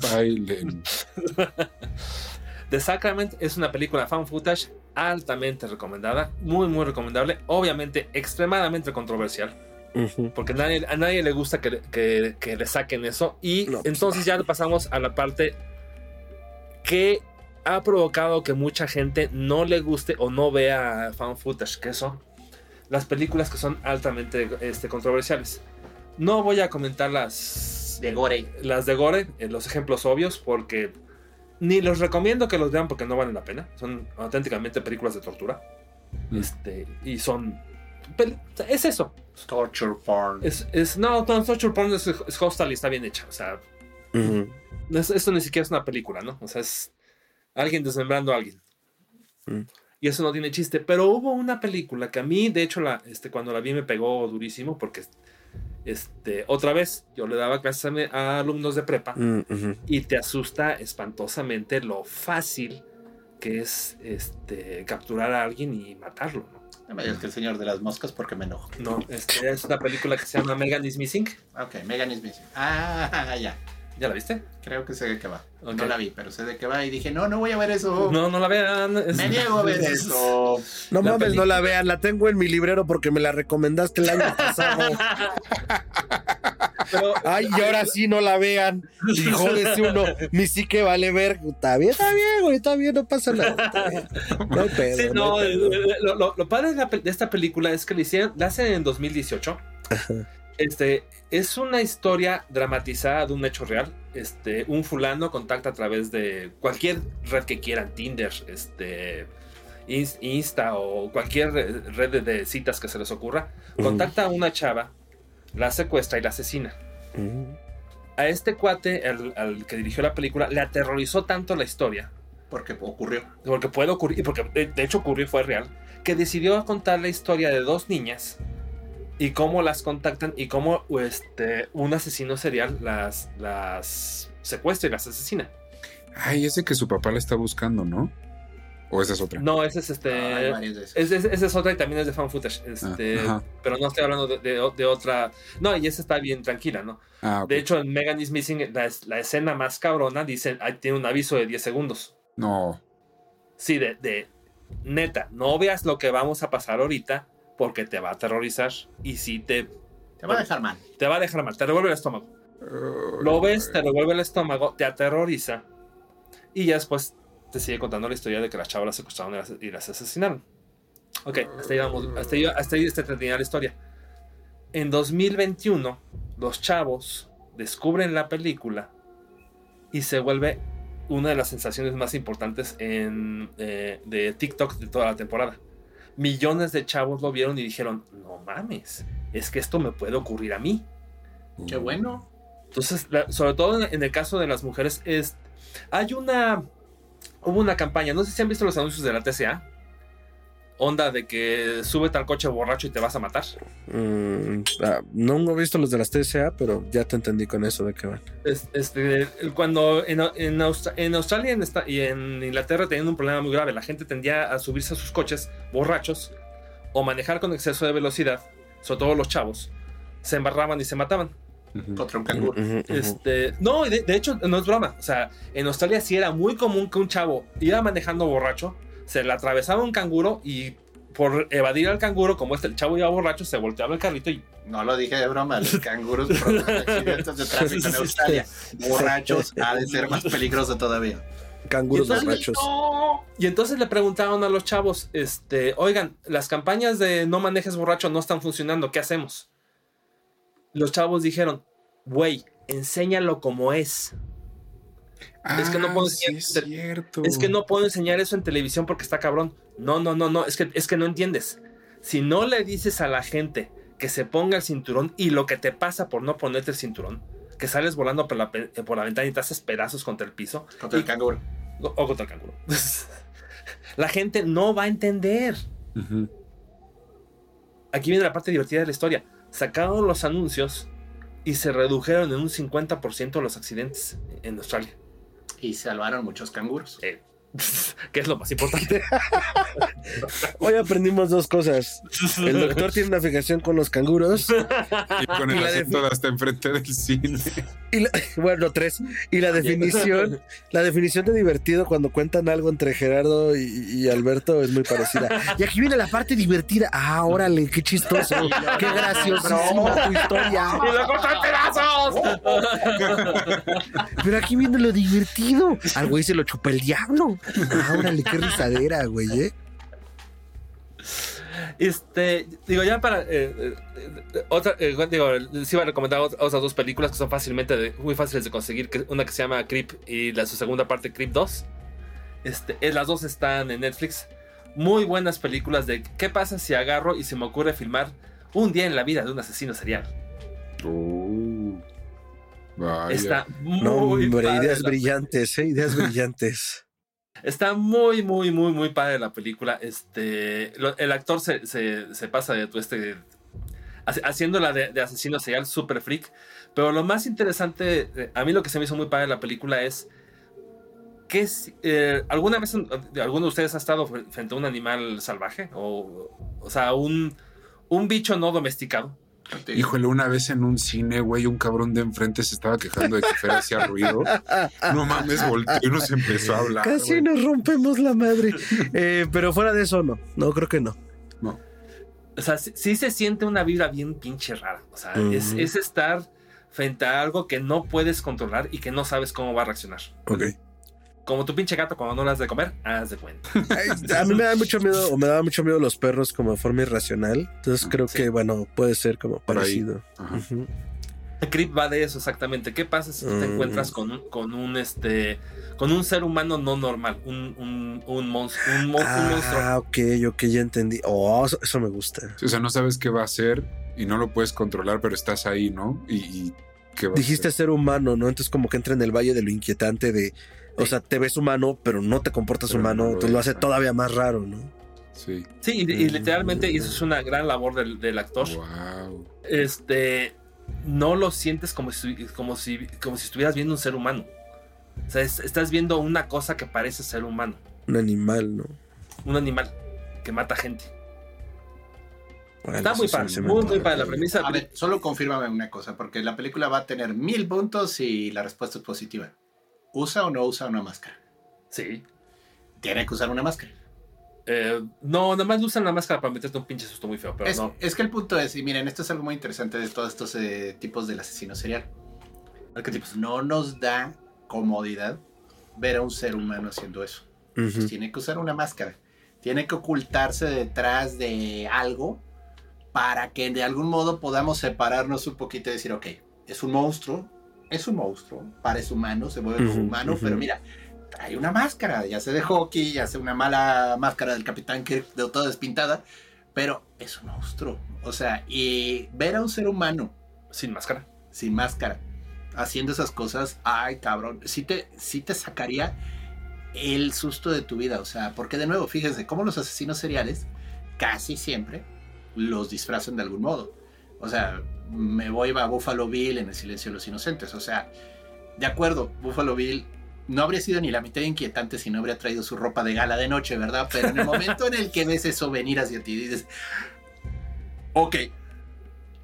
S5: The Sacrament es una película fan footage altamente recomendada, muy muy recomendable, obviamente extremadamente controversial, porque a nadie le gusta que le saquen eso, y no, entonces ya pasamos a la parte que ha provocado que mucha gente no le guste o no vea fan footage, que son las películas que son altamente controversiales. No voy a comentar las
S4: de gore,
S5: los ejemplos obvios, porque ni los recomiendo que los vean porque no valen la pena. Son auténticamente películas de tortura. Y son... Es eso.
S4: Torture porn.
S5: No, torture porn es hostile y está bien hecha. O sea, esto ni siquiera es una película, ¿no? O sea, es alguien desmembrando a alguien. Y eso no tiene chiste. Pero hubo una película que a mí, de hecho, cuando la vi me pegó durísimo porque... otra vez, yo le daba clases a alumnos de prepa y te asusta espantosamente lo fácil que es capturar a alguien y matarlo, ¿no?
S4: No me digas que el señor de las moscas porque me enojo.
S5: No, es una película que se llama Megan is Missing.
S4: Ok, Megan is Missing. Ah, ya.
S5: ¿Ya la viste?
S4: Creo que sé de qué va.
S5: Okay.
S4: No la vi, pero sé de qué va y dije, no voy a ver eso.
S5: No la vean.
S4: Me niego a ver eso.
S3: No mames, no la vean. La tengo en mi librero porque me la recomendaste el año pasado. Pero, ay, y ahora sí no la vean. Y jódese uno. Mi sí que vale ver. Está bien, güey. Está bien, no pasa nada. No hay pedo.
S5: Sí, lo padre de esta película es que la hacen en 2018. Ajá. Es una historia dramatizada de un hecho real. Un fulano contacta a través de cualquier red que quieran, Tinder, Insta o cualquier red de citas que se les ocurra. Contacta a una chava, la secuestra y la asesina. A este cuate, al que dirigió la película, le aterrorizó tanto la historia.
S4: Porque ocurrió.
S5: Porque puede ocurrir, porque de hecho ocurrió y fue real, que decidió contar la historia de dos niñas y cómo las contactan y cómo un asesino serial las secuestra y las asesina.
S1: Ay, ese que su papá la está buscando, ¿no? ¿O esa es otra?
S5: No, esa es esa es otra y también es de fan footage. Pero no estoy hablando de otra. No, y esa está bien tranquila, ¿no? Okay. De hecho, en Megan is Missing, la escena más cabrona dice, tiene un aviso de 10 segundos.
S1: No.
S5: Sí, neta, no veas lo que vamos a pasar ahorita porque te va a aterrorizar y sí te
S4: va a dejar mal.
S5: Te va a dejar mal, te revuelve el estómago. Lo ves, te revuelve el estómago, te aterroriza y ya después te sigue contando la historia de que las chavas las secuestraron y las asesinaron. Ok, hasta ahí termina la historia. En 2021, los chavos descubren la película y se vuelve una de las sensaciones más importantes de TikTok de toda la temporada. Millones de chavos lo vieron y dijeron, no mames, es que esto me puede ocurrir a mí.
S4: Qué bueno.
S5: Entonces, sobre todo en el caso de las mujeres, hubo una campaña, no sé si han visto los anuncios de la TCA, onda de que súbete al coche borracho y te vas a matar.
S3: No he visto los de las TCA, pero ya te entendí con eso de qué van.
S5: Cuando en Australia y en Inglaterra tenían un problema muy grave, la gente tendía a subirse a sus coches borrachos o manejar con exceso de velocidad, sobre todo los chavos, se embarraban y se mataban.
S4: Contra un canguro.
S5: No, de hecho, no es broma. O sea, en Australia sí era muy común que un chavo iba manejando borracho, se le atravesaba un canguro y por evadir al canguro, como el chavo iba borracho, se volteaba el carrito y...
S4: No lo dije de broma, los canguros producen accidentes de tráfico en Australia. Borrachos ha de ser más peligroso todavía.
S3: Canguros borrachos.
S5: Y entonces le preguntaron a los chavos, oigan, las campañas de no manejes borracho no están funcionando, ¿qué hacemos? Los chavos dijeron, güey, enséñalo como es. Es que no puedo es que no puedo enseñar eso en televisión porque está cabrón. No, es que no entiendes. Si no le dices a la gente que se ponga el cinturón y lo que te pasa por no ponerte el cinturón, que sales volando por la ventana y te haces pedazos contra el piso.
S4: Contra el canguro.
S5: O contra el canguro. La gente no va a entender. Aquí viene la parte divertida de la historia. Sacaron los anuncios y se redujeron en un 50% los accidentes en Australia.
S4: Y salvaron muchos canguros.
S5: Que es lo más importante.
S3: Hoy aprendimos dos cosas. El doctor tiene una fijación con los canguros.
S1: Y con el acento hasta enfrente del cine.
S3: Bueno, 3. Y la definición de divertido cuando cuentan algo entre Gerardo y Alberto es muy parecida. Y aquí viene la parte divertida. Ah, órale, qué chistoso. Qué graciosísima tu historia.
S5: ¡Y lo cortan pedazos!
S3: Pero aquí viene lo divertido. Al güey se lo chupa el diablo. Ah, órale, qué risadera, güey,
S5: Digo, ya para sí iba a recomendar otras dos películas que son muy fáciles de conseguir, una que se llama Creep y su segunda parte, Creep 2. Las dos están en Netflix. Muy buenas películas de qué pasa si agarro y se me ocurre filmar un día en la vida de un asesino serial. Está muy padre.
S3: Ideas brillantes, ideas brillantes.
S5: Está muy, muy, muy, muy padre la película. El actor se pasa de haciéndola de asesino serial super freak. Pero lo más interesante, a mí lo que se me hizo muy padre de la película es que ¿alguna vez alguno de ustedes ha estado frente a un animal salvaje? O sea, un bicho no domesticado.
S1: Híjole, una vez en un cine, güey, un cabrón de enfrente se estaba quejando de que Fer hacía ruido. No mames, volteó y nos empezó a hablar.
S3: Casi nos rompemos la madre. Pero fuera de eso, no. No, creo que no.
S1: No.
S5: O sea, sí se siente una vibra bien pinche rara. O sea, es estar frente a algo que no puedes controlar y que no sabes cómo va a reaccionar.
S1: Ok.
S5: Como tu pinche gato cuando no le has de comer, haz de cuenta.
S3: A mí me da mucho miedo, o me daba mucho miedo los perros como de forma irracional. Entonces creo que, bueno, puede ser como parecido.
S5: Creep va de eso exactamente. ¿Qué pasa si tú te encuentras con un ser humano no normal? Un monstruo.
S3: Ah, ok, ya entendí. Oh, eso me gusta.
S1: O sea, no sabes qué va a hacer y no lo puedes controlar, pero estás ahí, ¿no? Y ¿qué va
S3: dijiste ser humano, ¿no? Entonces como que entra en el valle de lo inquietante de... O sea, te ves humano, pero no te comportas humano. No entonces lo hace todavía más raro, ¿no?
S1: Sí.
S5: Sí, y literalmente, y eso es una gran labor del actor.
S1: Wow.
S5: No lo sientes como si estuvieras viendo un ser humano. O sea, estás viendo una cosa que parece ser humano.
S3: Un animal, ¿no?
S5: Un animal que mata gente.
S3: Bueno,
S5: está muy padre, muy padre la premisa.
S4: A ver, solo confírmame una cosa, porque la película va a tener 1000 puntos y la respuesta es positiva. ¿Usa o no usa una máscara?
S5: Sí.
S4: ¿Tiene que usar una máscara?
S5: No, nada más usan la máscara para meterte un pinche susto muy feo, pero no.
S4: Es que el punto es, y miren, esto es algo muy interesante de todos estos tipos del asesino serial. Arquetipos. No nos da comodidad ver a un ser humano haciendo eso. Entonces, tiene que usar una máscara. Tiene que ocultarse detrás de algo para que de algún modo podamos separarnos un poquito y decir, ok, es un monstruo, parece humano, se mueve como humano, pero mira, trae una máscara, ya sea de hockey, ya sea una mala máscara del Capitán Kirk de toda despintada, pero es un monstruo. O sea, y ver a un ser humano
S5: sin máscara,
S4: haciendo esas cosas, ay cabrón, sí te sacaría el susto de tu vida. O sea, porque de nuevo, fíjense cómo los asesinos seriales casi siempre los disfrazan de algún modo. O sea, me voy a Buffalo Bill en El silencio de los inocentes. O sea, de acuerdo, Buffalo Bill no habría sido ni la mitad inquietante si no habría traído su ropa de gala de noche, ¿verdad? Pero en el momento en el que ves eso venir hacia ti, dices, ok,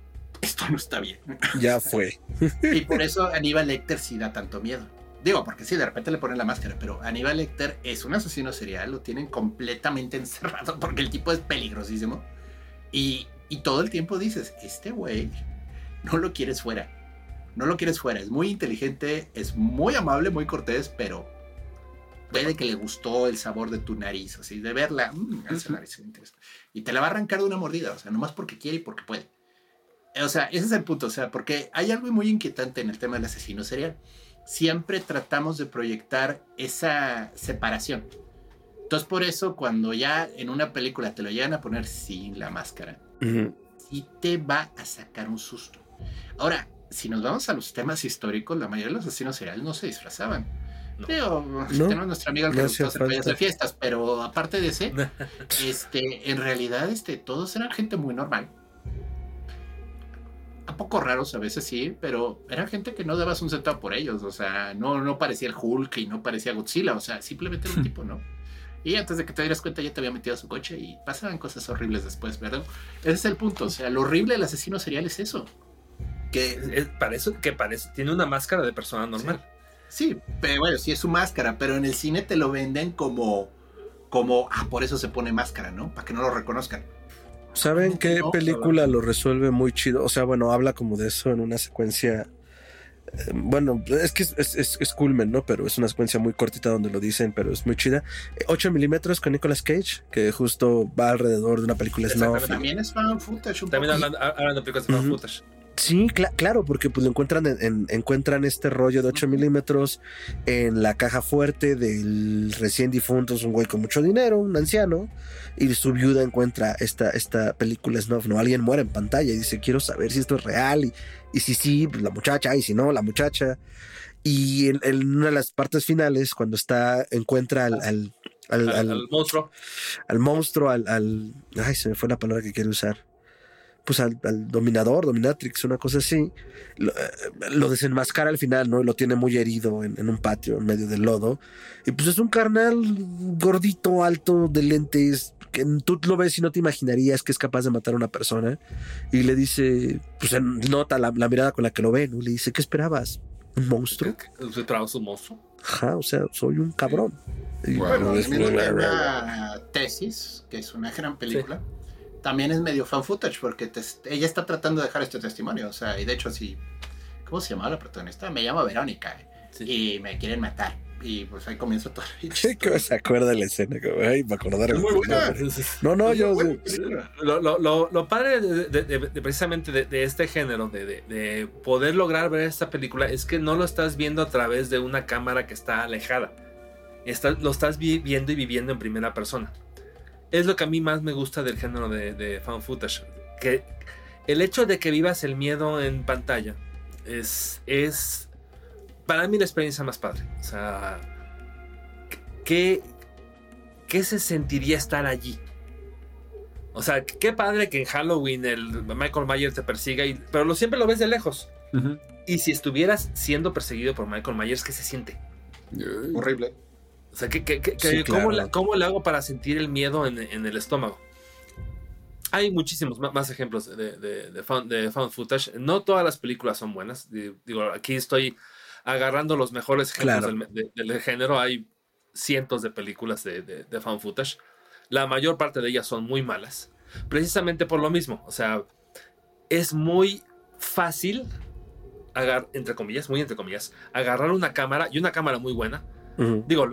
S4: esto no está bien.
S3: Ya fue.
S4: Y por eso Aníbal Lecter sí da tanto miedo. Digo, porque sí, de repente le ponen la máscara, pero Aníbal Lecter es un asesino serial, lo tienen completamente encerrado porque el tipo es peligrosísimo. Y todo el tiempo dices, este güey no lo quieres fuera. No lo quieres fuera. Es muy inteligente, es muy amable, muy cortés, pero puede que le gustó el sabor de tu nariz, así de verla, esa nariz me interesa. Y te la va a arrancar de una mordida, o sea, nomás porque quiere y porque puede. O sea, ese es el punto, o sea, porque hay algo muy inquietante en el tema del asesino serial. Siempre tratamos de proyectar esa separación. Entonces, por eso, cuando ya en una película te lo llegan a poner sin la máscara, sí te va a sacar un susto. Ahora, si nos vamos a los temas históricos, la mayoría de los asesinos seriales no se disfrazaban. No. Tenemos nuestra amiga que nos gusta hacer de fiestas, pero aparte de ese, en realidad, todos eran gente muy normal. A poco raros a veces sí, pero era gente que no dabas un centavo por ellos, o sea, no parecía el Hulk y no parecía Godzilla, o sea, simplemente era un tipo, ¿no? Y antes de que te dieras cuenta ya te había metido a su coche y pasaban cosas horribles después, ¿verdad? Ese es el punto, o sea, lo horrible del asesino serial es eso.
S5: Que parece, tiene una máscara de persona normal.
S4: Sí, pero bueno, sí es su máscara, pero en el cine te lo venden como por eso se pone máscara, ¿no? Para que no lo reconozcan.
S3: ¿Saben qué película lo resuelve muy chido? O sea, bueno, habla como de eso en una secuencia. Bueno, es que es Culmen, ¿no? Pero es una secuencia muy cortita donde lo dicen, pero es muy chida. 8 milímetros con Nicolas Cage, que justo va alrededor de una película snuff.
S4: También es fan footage.
S5: También hablando de películas de fan footage.
S3: Sí, claro, porque pues lo encuentran este rollo de 8 milímetros en la caja fuerte del recién difunto, es un güey con mucho dinero, un anciano, y su viuda encuentra esta película snuff, ¿no? Alguien muere en pantalla y dice, quiero saber si esto es real, y si sí, pues la muchacha, y si no, la muchacha. Y en una de las partes finales, cuando encuentra al
S5: monstruo.
S3: Al monstruo, ay, se me fue la palabra que quiero usar. Pues al dominatrix, una cosa así, lo desenmascara al final, ¿no? Y lo tiene muy herido en un patio en medio del lodo. Y pues es un carnal gordito, alto, de lentes, que tú lo ves y no te imaginarías que es capaz de matar a una persona. Y le dice, pues nota la mirada con la que lo ve, ¿no? Y le dice, ¿qué esperabas? ¿Un monstruo?
S5: ¿Esperabas un monstruo?
S3: Ajá, o sea, soy un cabrón.
S4: Y bueno, es una tesis, que es una gran película. Sí. También es medio fan footage porque ella está tratando de dejar este testimonio, o sea, y de hecho sí, ¿cómo se llamaba la protagonista? Me llamo Verónica, y me quieren matar, y pues ahí comienza todo.
S3: ¿Qué se acuerda de la escena? Ay, me acordaron.
S4: Muy buena.
S3: No, yo...
S5: Lo padre de precisamente de este género, de poder lograr ver esta película, es que no lo estás viendo a través de una cámara que está alejada, lo estás viendo y viviendo en primera persona. Es lo que a mí más me gusta del género de fan footage. Que el hecho de que vivas el miedo en pantalla es para mí la experiencia más padre. O sea, ¿qué se sentiría estar allí? O sea, qué padre que en Halloween el Michael Myers te persiga, pero siempre lo ves de lejos. Uh-huh. Y si estuvieras siendo perseguido por Michael Myers, ¿qué se siente?
S4: Horrible.
S5: O sea, sí,
S3: claro.
S5: ¿cómo le hago para sentir el miedo en el estómago? Hay muchísimos más ejemplos de found footage. No todas las películas son buenas. Digo, aquí estoy agarrando los mejores ejemplos del género. Hay cientos de películas de found footage. La mayor parte de ellas son muy malas. Precisamente por lo mismo. O sea, es muy fácil, entre comillas, agarrar una cámara, y una cámara muy buena. Uh-huh. Digo,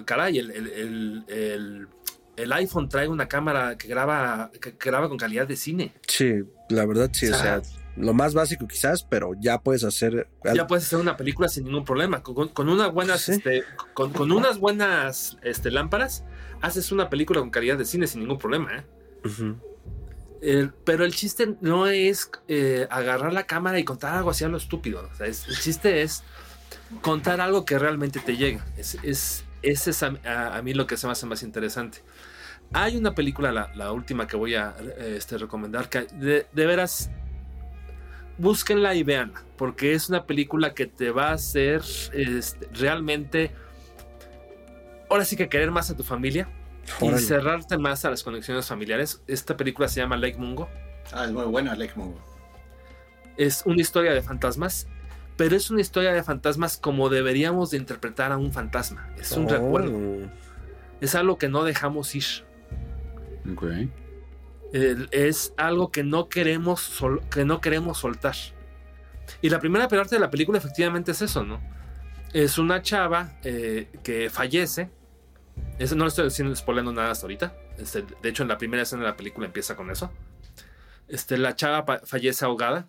S5: el iPhone trae una cámara que graba con calidad de cine.
S3: Sí, la verdad sí, o sea, lo más básico quizás, pero ya puedes hacer
S5: una película sin ningún problema. Con unas buenas, ¿sí? con unas buenas lámparas, haces una película con calidad de cine sin ningún problema, ¿eh? Uh-huh. Pero el chiste no es agarrar la cámara y contar algo así a lo estúpido. O sea, el chiste es contar algo que realmente te llega. Ese es a mí lo que se me hace más interesante. Hay una película, la última que voy a recomendar, que de veras búsquenla y véanla, porque es una película que te va a hacer realmente, ahora sí que querer más a tu familia y cerrarte más a las conexiones familiares. Esta película se llama Lake Mungo.
S4: Es muy buena Lake Mungo.
S5: Es una historia de fantasmas, pero es una historia de fantasmas como deberíamos de interpretar a un fantasma. Es un recuerdo. Es algo que no dejamos ir.
S1: Okay.
S5: Es algo que no queremos soltar. Y la primera parte de la película efectivamente es eso, ¿no? Es una chava que fallece. Eso no le estoy spoileando nada hasta ahorita. De hecho, en la primera escena de la película empieza con eso. La chava fallece ahogada.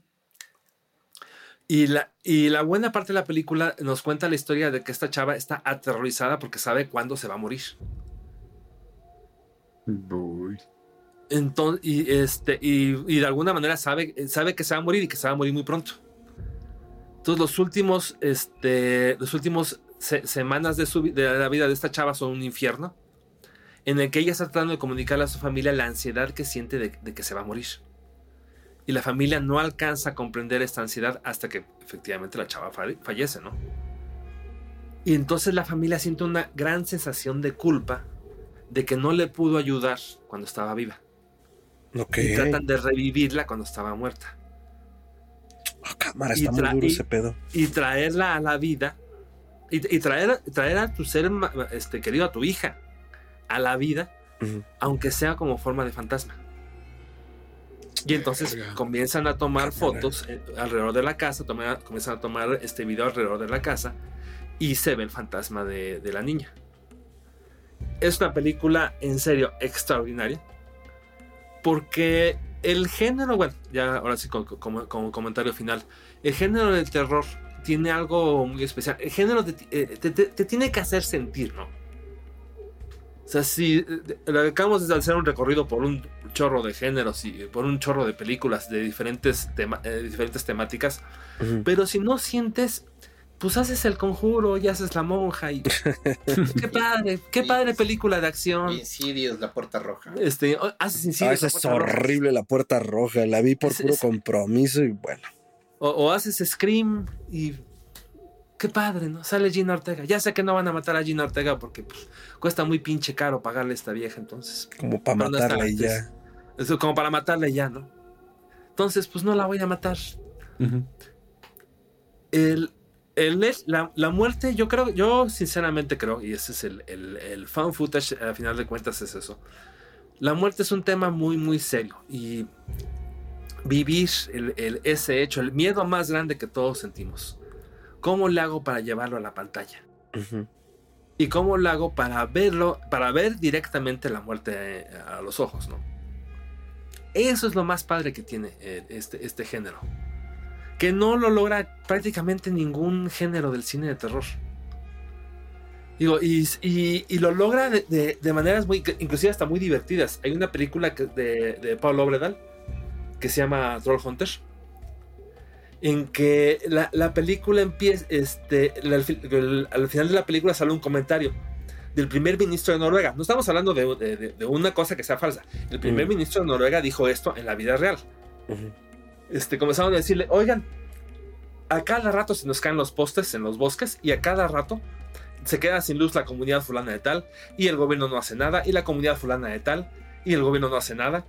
S5: Y la buena parte de la película nos cuenta la historia de que esta chava está aterrorizada porque sabe cuándo se va a morir.
S1: Boy.
S5: Entonces, y de alguna manera sabe que se va a morir y que se va a morir muy pronto. Entonces los últimos semanas de la vida de esta chava son un infierno, en el que ella está tratando de comunicarle a su familia la ansiedad que siente de que se va a morir. Y la familia no alcanza a comprender esta ansiedad hasta que efectivamente la chava fallece, ¿no? Y entonces la familia siente una gran sensación de culpa de que no le pudo ayudar cuando estaba viva.
S3: Okay.
S5: Y tratan de revivirla cuando estaba muerta.
S3: Cámara, está muy duro ese pedo.
S5: Y traerla a la vida. Y traer a tu ser querido, a tu hija, a la vida, aunque sea como forma de fantasma. Y entonces comienzan a tomar fotos alrededor de la casa, comienzan a tomar video alrededor de la casa, y se ve el fantasma de la niña. Es una película en serio extraordinaria, porque el género, bueno, ya ahora sí como comentario final, el género del terror tiene algo muy especial. El género te tiene que hacer sentir, ¿no? O sea, si acabamos de hacer un recorrido por un chorro de géneros y por un chorro de películas de diferentes temáticas, pero si no sientes, pues haces El Conjuro y haces La Monja y qué padre película de acción.
S4: Insidious, La Puerta Roja.
S5: Haces Insidious.
S3: Esa es horrible, La Puerta Roja. La vi por puro compromiso y bueno.
S5: O haces Scream y qué padre, ¿no? Sale Gina Ortega. Ya sé que no van a matar a Gina Ortega porque pues, cuesta muy pinche caro pagarle a esta vieja, entonces.
S3: Como para matarla y ya.
S5: Eso, como para matarla y ya, ¿no? Entonces, pues no la voy a matar. La muerte, yo sinceramente creo, y ese es el fan footage, al final de cuentas es eso. La muerte es un tema muy, muy serio. Y vivir ese hecho, el miedo más grande que todos sentimos. ¿Cómo le hago para llevarlo a la pantalla? ¿Y cómo lo hago para ver directamente la muerte a los ojos, ¿no? Eso es lo más padre que tiene este género. Que no lo logra prácticamente ningún género del cine de terror. Digo, y lo logra de maneras muy, inclusive hasta muy divertidas. Hay una película de Paul Obredal que se llama Trollhunter, en que la película empieza, al final de la película sale un comentario del primer ministro de Noruega. No estamos hablando de una cosa que sea falsa. El primer ministro de Noruega dijo esto en la vida real. Comenzaron a decirle, oigan, a cada rato se nos caen los postes en los bosques y a cada rato se queda sin luz la comunidad fulana de tal y el gobierno no hace nada y la comunidad fulana de tal y el gobierno no hace nada.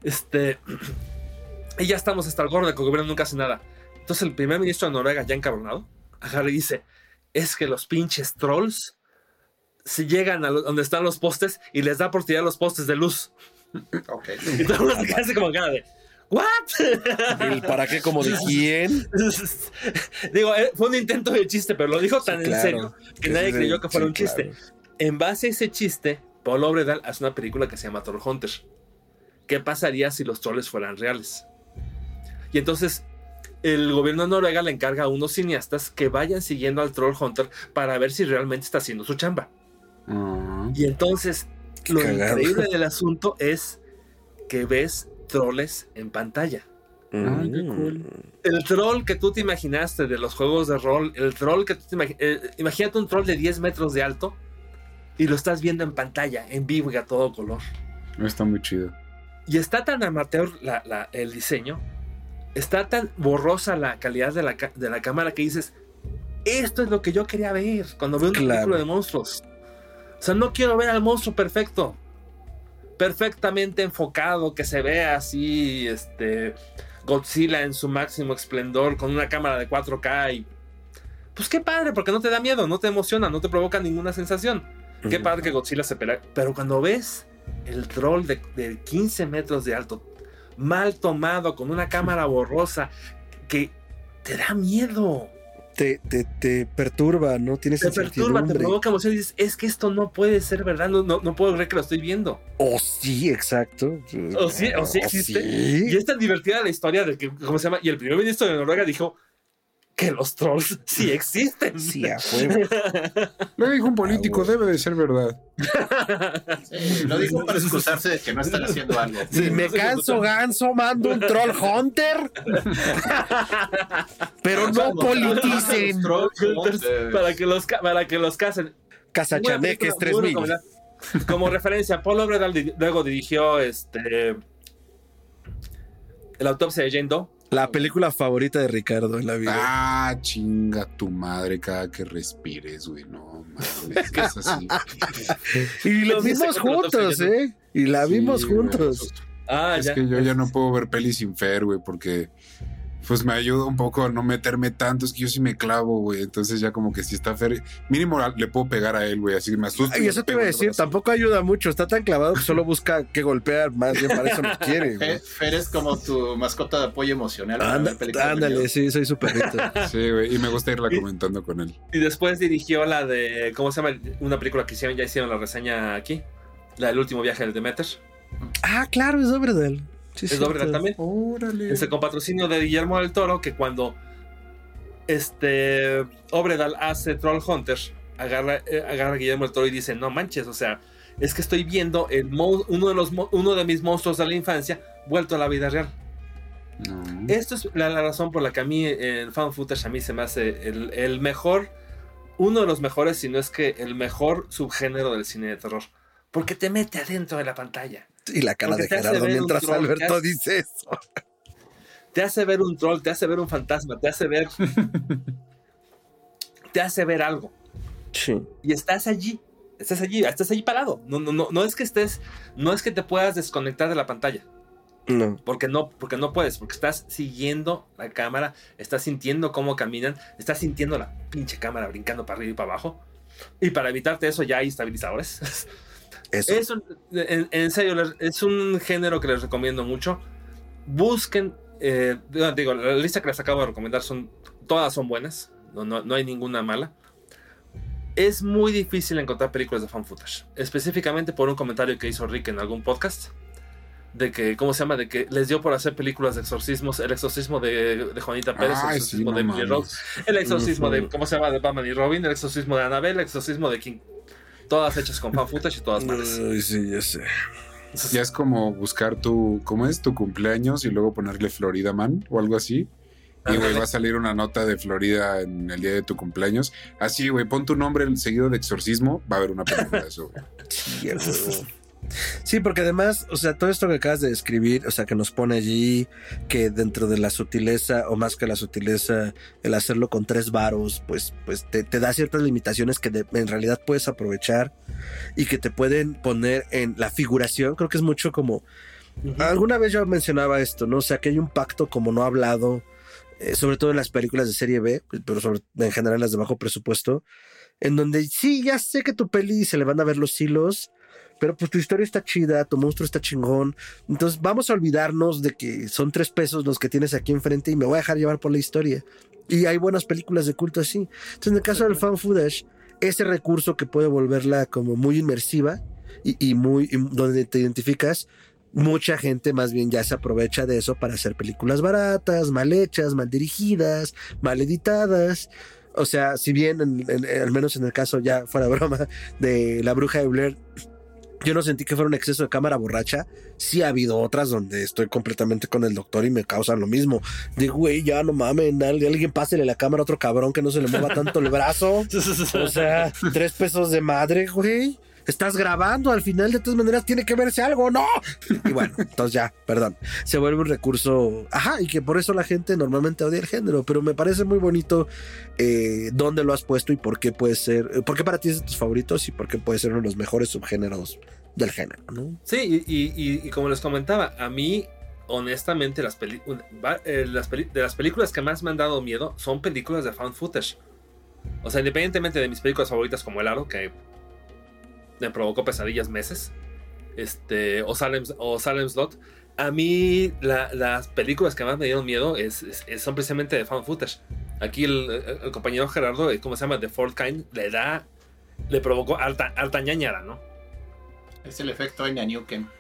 S5: Y ya estamos hasta el gorro de que el gobierno nunca hace nada. Entonces el primer ministro de Noruega, ya encabronado, agarra y dice, es que los pinches trolls se llegan a donde están los postes y les da por tirar los postes de luz.
S4: Ok.
S5: Y todo el mundo se hace como cara de ¿what?
S3: ¿El para qué? ¿Como de quién?
S5: Digo, fue un intento de chiste, pero lo dijo tan en serio que nadie creyó que fuera un chiste. En base a ese chiste, Paul Obredal hace una película que se llama Trollhunter. ¿Qué pasaría si los trolls fueran reales? Y entonces el gobierno de Noruega le encarga a unos cineastas que vayan siguiendo al Trollhunter para ver si realmente está haciendo su chamba. Y entonces lo increíble del asunto es que ves troles en pantalla.
S1: Qué cool.
S5: El troll que tú te imaginaste de los juegos de rol, el troll que tú te imagínate un troll de 10 metros de alto y lo estás viendo en pantalla, en vivo y a todo color.
S1: Está muy chido.
S5: Y está tan amateur el diseño, está tan borrosa la calidad de la cámara que dices, esto es lo que yo quería ver cuando veo una película de monstruos. O sea, no quiero ver al monstruo perfectamente enfocado, que se vea así, Godzilla en su máximo esplendor con una cámara de 4K y pues qué padre, porque no te da miedo, no te emociona, no te provoca ninguna sensación. Qué padre que Godzilla se pelea. Pero cuando ves el troll de 15 metros de alto, mal tomado, con una cámara borrosa, que te da miedo.
S3: Te perturba, ¿no? Tienes
S5: te perturba, te provoca emoción y dices, es que esto no puede ser verdad, no puedo creer que lo estoy viendo.
S3: Sí, exacto.
S5: O sí existe.
S3: Sí.
S5: Y es tan divertida la historia de que, ¿cómo se llama? Y el primer ministro de Noruega dijo que los trolls sí existen.
S3: Sí, a fuego.
S1: Lo dijo un político, debe de ser verdad.
S4: Sí, lo dijo para excusarse de que no están haciendo algo.
S3: Si me canso ganso, mando un troll hunter. Pero no politicen.
S5: Para que los casen.
S3: Cazachaneques 3000.
S5: Como referencia, Paul Obredal luego dirigió La autopsia de Jane Doe.
S3: La película favorita de Ricardo en la vida.
S1: Ah, chinga tu madre cada que respires, güey. No, mames, que es así.
S3: Y lo vimos juntos, ¿eh? Y la vimos juntos.
S1: Es que yo ya no puedo ver pelis sin Fer, güey, porque pues me ayuda un poco a no meterme tanto. Es que yo sí me clavo, güey. Entonces ya como que si está Fer, mínimo le puedo pegar a él, güey. Así que me asusta.
S3: Y eso te iba a decir, tampoco ayuda mucho. Está tan clavado que solo busca que golpear. Más bien para eso me quiere, güey.
S4: Fer es como tu mascota de apoyo emocional.
S3: Ándale, sí, soy su perrito.
S1: Sí, güey. Y me gusta irla comentando con él.
S5: Y después dirigió la de, ¿cómo se llama? Una película que ya hicieron la reseña aquí. La del último viaje del Demeter.
S3: Ah, claro, es Obredal. Sí,
S5: es Obredal también.
S1: Órale.
S5: Con patrocinio de Guillermo del Toro, que cuando Obredal hace Troll Hunter, agarra a Guillermo del Toro y dice, no manches, o sea, es que estoy viendo uno de mis monstruos de la infancia vuelto a la vida real.
S1: No.
S5: Esto es la razón por la que a mí el fan footage a mí se me hace el mejor, uno de los mejores, si no es que el mejor subgénero del cine de terror. Porque te mete adentro de la pantalla.
S3: Y la cara de Gerardo mientras Alberto dice eso.
S5: Te hace ver un troll, te hace ver un fantasma, te hace ver algo.
S3: Sí.
S5: Y estás allí parado. No es que te puedas desconectar de la pantalla.
S3: No.
S5: Porque no puedes, porque estás siguiendo la cámara, estás sintiendo cómo caminan, estás sintiendo la pinche cámara brincando para arriba y para abajo. Y para evitarte eso ya hay estabilizadores. Eso. En serio, es un género que les recomiendo mucho. Busquen, digo, la lista que les acabo de recomendar todas son buenas, no hay ninguna mala. Es muy difícil encontrar películas de fan footage, específicamente por un comentario que hizo Rick en algún podcast, de que, ¿cómo se llama? De que les dio por hacer películas de exorcismos, el exorcismo de Juanita Pérez, el exorcismo de Emily Rose, el exorcismo de, ¿cómo se llama? De Batman y Robin, el exorcismo de Annabelle, el exorcismo de King. Todas hechas con fan footage y todas malas.
S3: Sí, ya sé.
S1: Ya es como buscar ¿cómo es? Tu cumpleaños y luego ponerle Florida Man o algo así. Y güey, va a salir una nota de Florida en el día de tu cumpleaños. Así, güey, pon tu nombre seguido de exorcismo, va a haber una película de eso, güey.
S3: Sí, porque además, o sea, todo esto que acabas de describir, o sea, que nos pone allí, que dentro de la sutileza, o más que la sutileza, el hacerlo con 3 varos, pues te da ciertas limitaciones que en realidad puedes aprovechar y que te pueden poner en la figuración. Creo que es mucho como... Alguna vez yo mencionaba esto, ¿no? O sea, que hay un pacto como no hablado, sobre todo en las películas de serie B, pero en general las de bajo presupuesto, en donde sí, ya sé que tu peli se le van a ver los hilos, pero pues tu historia está chida, tu monstruo está chingón, entonces vamos a olvidarnos de que son 3 pesos los que tienes aquí enfrente y me voy a dejar llevar por la historia. Y hay buenas películas de culto así. Entonces, en el caso del fan footage, ese recurso que puede volverla como muy inmersiva y donde te identificas, mucha gente más bien ya se aprovecha de eso para hacer películas baratas, mal hechas, mal dirigidas, mal editadas. O sea, si bien al menos en el caso, ya fuera broma, de La Bruja de Blair, yo no sentí que fuera un exceso de cámara borracha. Sí ha habido otras donde estoy completamente con el doctor y me causan lo mismo. Digo, güey, ya no mamen, alguien pásele la cámara a otro cabrón que no se le mueva tanto el brazo. O sea, 3 pesos de madre, güey. Estás grabando, al final de todas maneras tiene que verse algo, ¿no? Y bueno, entonces ya, perdón. Se vuelve un recurso, y que por eso la gente normalmente odia el género, pero me parece muy bonito dónde lo has puesto y por qué puede ser, por qué para ti es de tus favoritos y por qué puede ser uno de los mejores subgéneros del género, ¿no?
S5: Sí, y como les comentaba, a mí honestamente, de las películas que más me han dado miedo son películas de found footage. O sea, independientemente de mis películas favoritas como El Aro, que me provocó pesadillas meses, o Salem's Lot, a mí las películas que más me dieron miedo son precisamente de found footage. Aquí el compañero Gerardo, ¿cómo se llama? The Fourth Kind, le provocó alta ñañara, ¿no?
S4: Es el efecto Enya Newken.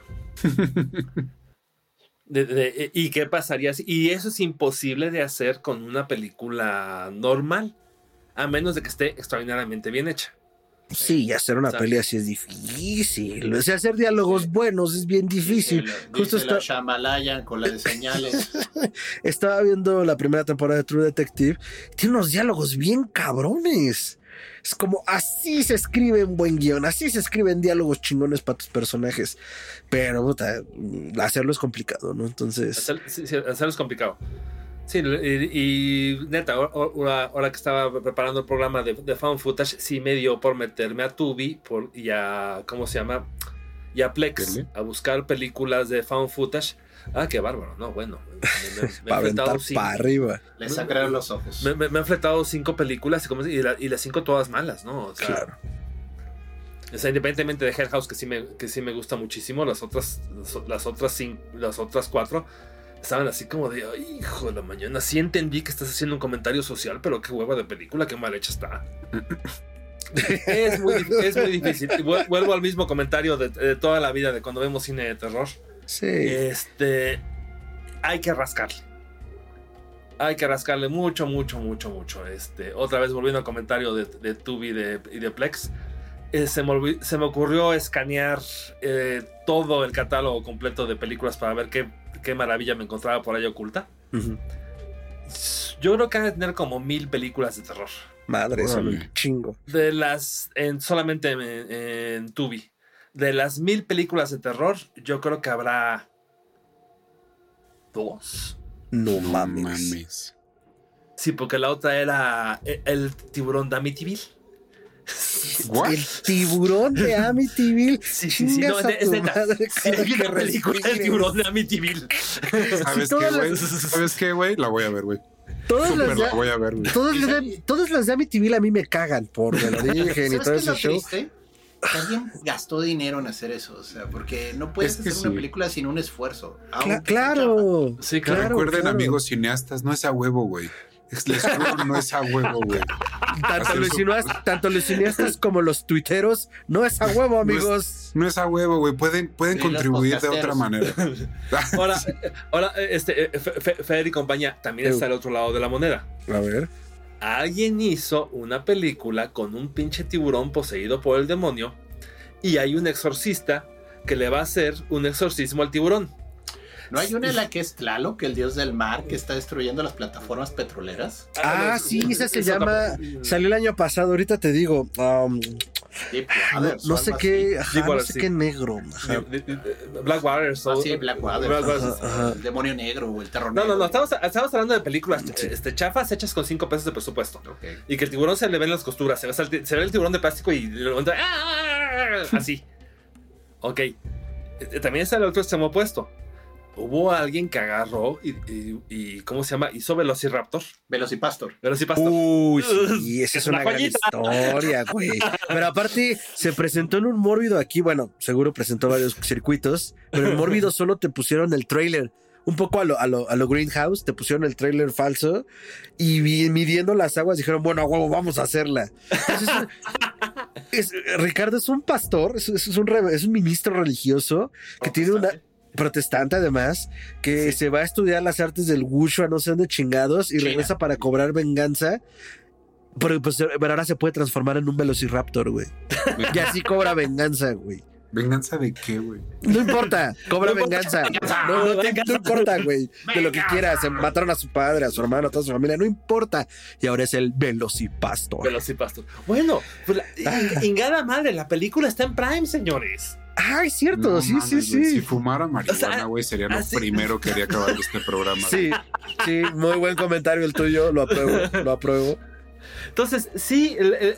S5: ¿Y qué pasaría si? Y eso es imposible de hacer con una película normal, a menos de que esté extraordinariamente bien hecha.
S3: Sí, hacer una peli así es difícil. O sea, hacer diálogos buenos es bien difícil.
S4: Justo la Shyamalan con la de señales.
S3: Estaba viendo la primera temporada de True Detective. Tiene unos diálogos bien cabrones. Es como así se escribe un buen guión, así se escriben diálogos chingones para tus personajes. Pero puta, hacerlo es complicado, ¿no? Entonces...
S5: Hacerlo es complicado. Sí, y neta, ahora que estaba preparando el programa de Found Footage, sí me dio por meterme a Tubi y a, ¿cómo se llama? Y a Plex, a buscar películas de Found Footage. Ah, qué bárbaro, no, bueno. Me
S3: para aventar para arriba.
S4: Le sacaron los ojos.
S5: Me han fletado 5 películas y las 5 todas malas, ¿no? O sea,
S3: claro.
S5: O sea, independientemente de Hell House, que sí me gusta muchísimo, las otras 4 estaban así como de, ay, hijo de la mañana, sí entendí que estás haciendo un comentario social, pero qué hueva de película, qué mal hecha está. es muy difícil. Vuelvo al mismo comentario de toda la vida de cuando vemos cine de terror.
S3: Sí.
S5: Hay que rascarle mucho. Otra vez volviendo al comentario de Tubi y de Plex, se me ocurrió escanear todo el catálogo completo de películas para ver qué maravilla me encontraba por ahí oculta. Uh-huh. Yo creo que han de tener como 1000 películas de terror.
S3: Madre, son un chingo.
S5: De solamente en Tubi. De las 1000 películas de terror, yo creo que habrá 2.
S3: No mames.
S5: Sí, porque la otra era el tiburón de Amityville.
S3: ¿What? El tiburón de Amityville.
S5: Sí, no, es neta. Sí, hay una película del tiburón de Amityville.
S1: ¿Sabes qué, güey? La voy a ver, güey.
S3: Todas las de Amityville a mí me cagan por el origen y todo ese show.
S4: Alguien gastó dinero en hacer eso, o sea, porque no puedes hacer una película sin un esfuerzo.
S3: Claro.
S1: Sí, claro. Recuerden, amigos cineastas, no es a huevo, güey. Les juro, no es a huevo, güey.
S3: Tanto los cineastas como los tuiteros, no es a huevo, amigos.
S1: No es a huevo, güey. Pueden contribuir de otra manera.
S5: Ahora, Fer y compañía, también está el otro lado de la moneda.
S3: A ver.
S5: Alguien hizo una película con un pinche tiburón poseído por el demonio y hay un exorcista que le va a hacer un exorcismo al tiburón.
S4: ¿No hay una en la que es Tlaloc, el dios del mar, que está destruyendo las plataformas petroleras?
S3: Sí, esa se llama... Salió el año pasado, ahorita te digo. No sé qué negro.
S5: Blackwater.
S4: Blackwater. El demonio negro o el terror negro.
S5: No, estamos hablando de películas chafas hechas con 5 pesos de presupuesto. Okay. Y que el tiburón se le ven las costuras. Se ve el tiburón de plástico y así. Ok. También está el otro extremo opuesto. Hubo alguien que agarró y ¿cómo se llama? Hizo Velociraptor.
S4: Velocipastor.
S3: Uy, sí, esa es una gran historia, güey. Pero aparte, se presentó en un Mórbido aquí. Bueno, seguro presentó varios circuitos, pero en Mórbido solo te pusieron el tráiler. Un poco a lo Greenhouse, te pusieron el tráiler falso y midiendo las aguas dijeron, bueno, a huevo, vamos a hacerla. Entonces, Ricardo es un pastor, es un ministro religioso que tiene una... protestante además, que se va a estudiar las artes del wushu a no sé dónde chingados y regresa para cobrar venganza, pero ahora se puede transformar en un velociraptor, güey. Y así cobra venganza, güey.
S1: ¿Venganza de qué, güey?
S3: No importa, cobra venganza. No importa, güey. De lo que quieras. Mataron a su padre, a su hermano, a toda su familia. No importa. Y ahora es el Velocipastor.
S5: Bueno, pues ingada madre, la película está en Prime, señores.
S3: Es cierto, no, sí.
S1: Wey, si fumara marihuana, güey, sería lo primero que haría acabar este programa.
S3: Sí, muy buen comentario el tuyo, lo apruebo.
S5: Entonces, sí,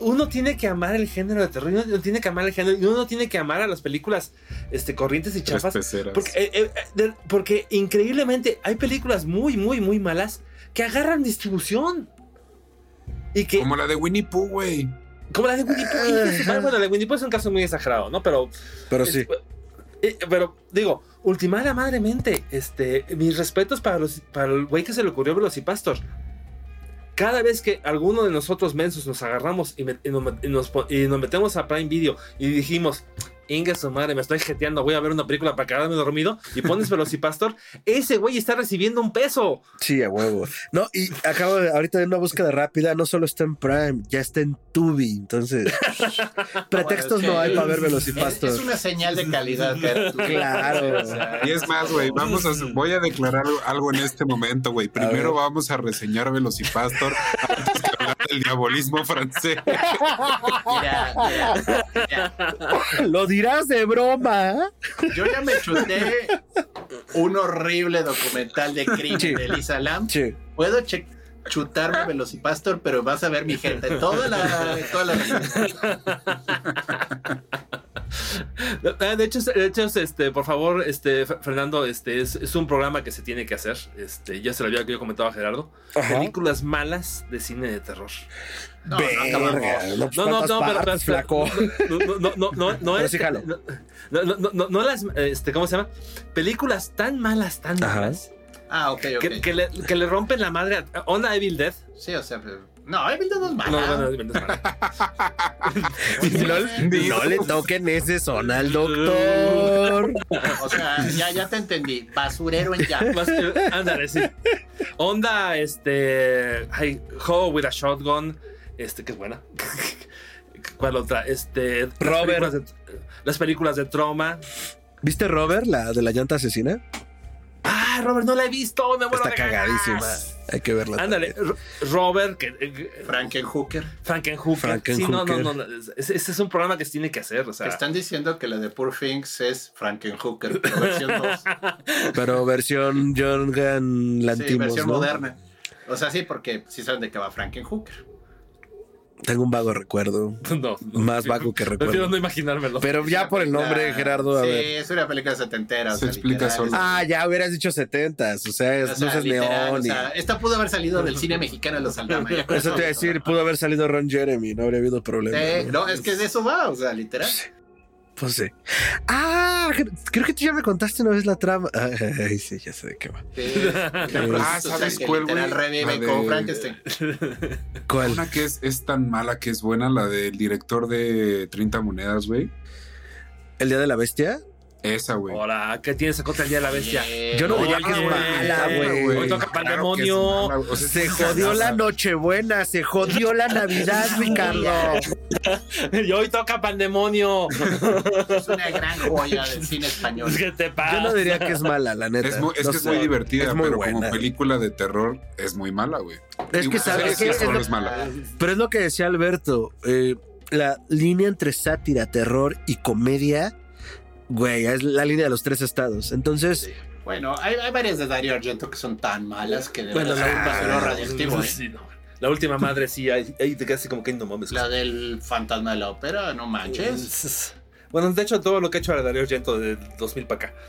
S5: uno tiene que amar el género de terror, uno tiene que amar el género, y uno tiene que amar a las películas corrientes y chafas. Porque increíblemente hay películas muy, muy, muy malas que agarran distribución. Y que,
S1: como la de Winnie Pooh, güey.
S5: Como la de Winnie Pooh. Bueno, la de Winnie Pooh es un caso muy exagerado, ¿no? Pero
S3: sí.
S5: Pero digo, ultimada madremente, mis respetos para el güey que se le ocurrió Velocipastor. Cada vez que alguno de nosotros mensos nos agarramos y nos metemos a Prime Video y dijimos, inga su madre, me estoy jeteando, voy a ver una película para quedarme dormido, y pones Velocipastor, ese güey está recibiendo $1.
S3: Sí, a huevo. No, y acabo ahorita de una búsqueda rápida, no solo está en Prime, ya está en Tubi, entonces pretextos no hay para ver Velocipastor.
S4: Es una señal de calidad.
S3: Claro.
S1: Y es más, güey, voy a declarar algo en este momento, güey. Primero vamos a reseñar Velocipastor antes que hablar del diabolismo francés.
S4: Mira.
S3: Lo dirás de broma.
S4: Yo ya me chuté un horrible documental de crimen de Elisa Lam.
S3: Sí.
S4: Puedo chutarme Velocipastor, pero vas a ver mi gente toda la
S5: De hecho, por favor, Fernando, es un programa que se tiene que hacer. Ya se lo había comentado a Gerardo.
S3: Ajá.
S5: Películas malas de cine de terror.
S3: No, pero flaco.
S5: No
S3: pero sí jalo.
S5: No las, ¿cómo se llama? Películas tan malas.
S4: Ah, ok.
S5: Que le rompen la madre a Onda Evil Dead.
S4: Sí, o sea, no, Evil Dead no es mala.
S5: No, Evil Dead es mala.
S3: No le toquen ese son al doctor.
S4: O sea, ya te entendí. Basurero en llamas.
S5: Ándale, sí. Onda, Ho with a Shotgun, que es buena. ¿Cuál otra?
S3: Robert.
S5: Las películas de Trauma.
S3: ¿Viste Robert, la de la llanta asesina?
S5: Ah, Robert, no la he visto, me muero.
S3: Está cagadísima. Hay que verla.
S5: Ándale, Robert,
S4: Frankenhooker.
S5: Sí, no. Ese es un programa que se tiene que hacer. O sea.
S4: Están diciendo que la de Poor Things es Frankenhooker, pero versión 2.
S3: Pero versión Jorgen Lantimos,
S4: sí, versión
S3: ¿no?
S4: moderna. O sea, sí, porque sí saben de qué va Frankenhooker.
S3: Tengo un vago recuerdo.
S5: No.
S3: Más vago que recuerdo.
S5: Prefiero no imaginármelo.
S3: Pero ya por el nombre, Gerardo, a ver.
S4: Sí, es una película setentera.
S1: Se explica solo.
S3: Ah, ya hubieras dicho 70s. O sea, luces neón.
S4: O sea, esta pudo haber salido del cine mexicano de los Aldama.
S3: Eso te iba a decir, pudo haber salido Ron Jeremy, no habría habido problema.
S4: No, es que de eso va, o sea, literal.
S3: Pues sí. Ah, creo que tú ya me contaste una vez la trama. Ay, sí, ya sé de qué va.
S1: ¿Sabes cuál, güey?
S4: Revive con Frankenstein.
S3: ¿Cuál?
S1: Una que es tan mala que es buena, la del director de 30 monedas, güey.
S3: ¿El Día de la Bestia?
S1: Esa, güey.
S5: Hola, ¿qué tienes en contra del Día de la Bestia?
S3: Yo no diría que es mala, güey.
S5: Hoy toca Pandemonio.
S1: O sea,
S3: Se jodió la Nochebuena, se jodió la Navidad, Ricardo.
S5: Y hoy toca Pandemonio.
S4: Es una gran joya del cine español.
S5: ¿Qué te pasa?
S3: Yo no diría que es mala, la neta.
S1: Es muy divertida,
S3: es muy
S1: pero
S3: buena.
S1: como película de terror es muy mala, güey.
S3: Es que sabes que
S1: es mala.
S3: Pero es lo que decía Alberto. La línea entre sátira, terror y comedia, güey, es la línea de los 3 estados. Entonces,
S4: Sí. Bueno, hay varias de Dario Argento que son tan malas que de
S5: Bueno,
S4: verdad son basura radioactivo.
S5: sí, no. La última madre, sí, ahí te quedas así como que no mames.
S4: La del fantasma de la ópera, no manches.
S5: Bueno, de hecho, todo lo que ha hecho Dario Argento de 2000 para acá.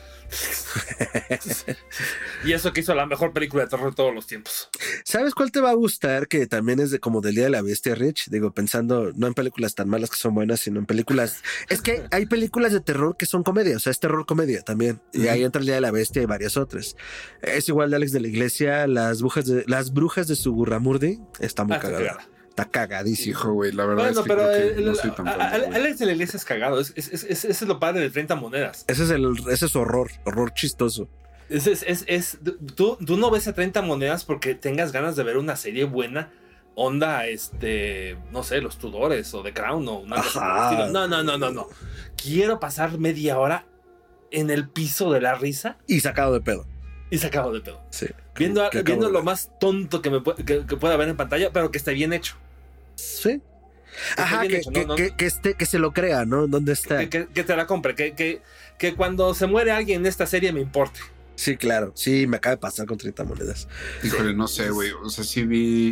S5: Y eso que hizo la mejor película de terror de todos los tiempos.
S3: ¿sabes cuál te va a gustar? Que también es de como del Día de la Bestia, Rich. Digo, pensando no en películas tan malas que son buenas, sino en películas. Es que hay películas de terror que son comedia, o sea, es terror comedia también. Y ahí entra el Día de la Bestia y varias otras. Es igual de Alex de la Iglesia, las brujas de Sugurramurdi. Está muy cagada. Está cagadísimo.
S1: Hijo, güey, la verdad
S5: Bueno,
S1: es que
S5: pero
S1: creo que no soy tan fan, güey.
S5: Alex de la Iglesia es cagado. Ese es lo padre de 30 monedas.
S3: Ese es horror chistoso.
S5: Tú no ves a 30 monedas porque tengas ganas de ver una serie buena. Onda, no sé, Los Tudores o The Crown o una cosa por el estilo. No. Quiero pasar media hora en el piso de la risa
S3: Y sacado de pedo.
S5: y sacado de pedo.
S3: Sí.
S5: Viendo lo más tonto que pueda haber en pantalla, pero que esté bien hecho.
S3: Sí. Ajá,
S5: bien hecho, ¿no?
S3: que se lo crea, ¿no? ¿Dónde está?
S5: Que te la compre. Que cuando se muere alguien en esta serie me importe.
S3: Sí, claro. Sí, me acaba de pasar con 30 monedas.
S1: Híjole, no sé, güey. O sea, sí vi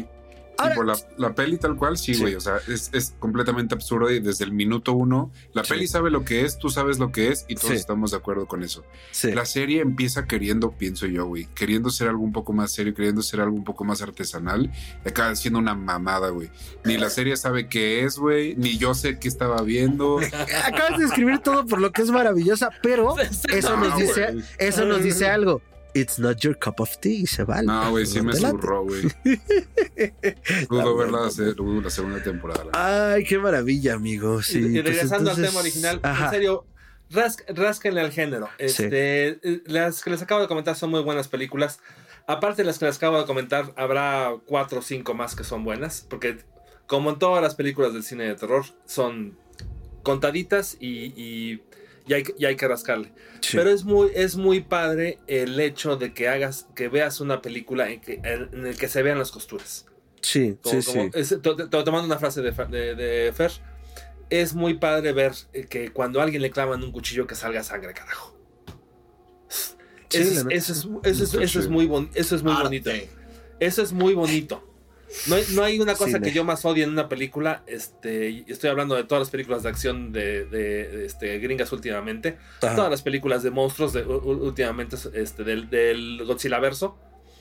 S3: Ahora,
S1: tipo, la peli tal cual, sí, güey. O sea, es completamente absurdo y desde el minuto 1, la peli sabe lo que es, tú sabes lo que es y todos estamos de acuerdo con eso.
S3: Sí.
S1: La serie empieza queriendo, pienso yo, güey, queriendo ser algo un poco más serio, queriendo ser algo un poco más artesanal y acaba siendo una mamada, güey. Ni la serie sabe qué es, güey, ni yo sé qué estaba viendo.
S3: Acabas de describir todo por lo que es maravillosa, pero eso nos dice algo. It's not your cup of tea, se vale.
S1: No, güey, sí me zurró, güey. Pudo ver la segunda temporada.
S3: Ay, qué maravilla, amigo. Sí,
S5: y regresando al tema original, en serio, rásquenle al género. Las que les acabo de comentar son muy buenas películas. Aparte de las que les acabo de comentar, habrá 4 o 5 más que son buenas, porque como en todas las películas del cine de terror, son contaditas y hay que rascarle. Sí. Pero es muy padre el hecho de que veas una película en el que se vean las costuras.
S3: Sí,
S5: tomando una frase de Fer, es muy padre ver que cuando a alguien le clavan un cuchillo que salga sangre, carajo. Eso es muy bonito. Eso es muy bonito. No hay una cosa que yo más odie en una película. Estoy hablando de todas las películas de acción de gringas últimamente. Ajá. Todas las películas de monstruos últimamente del Godzillaverso.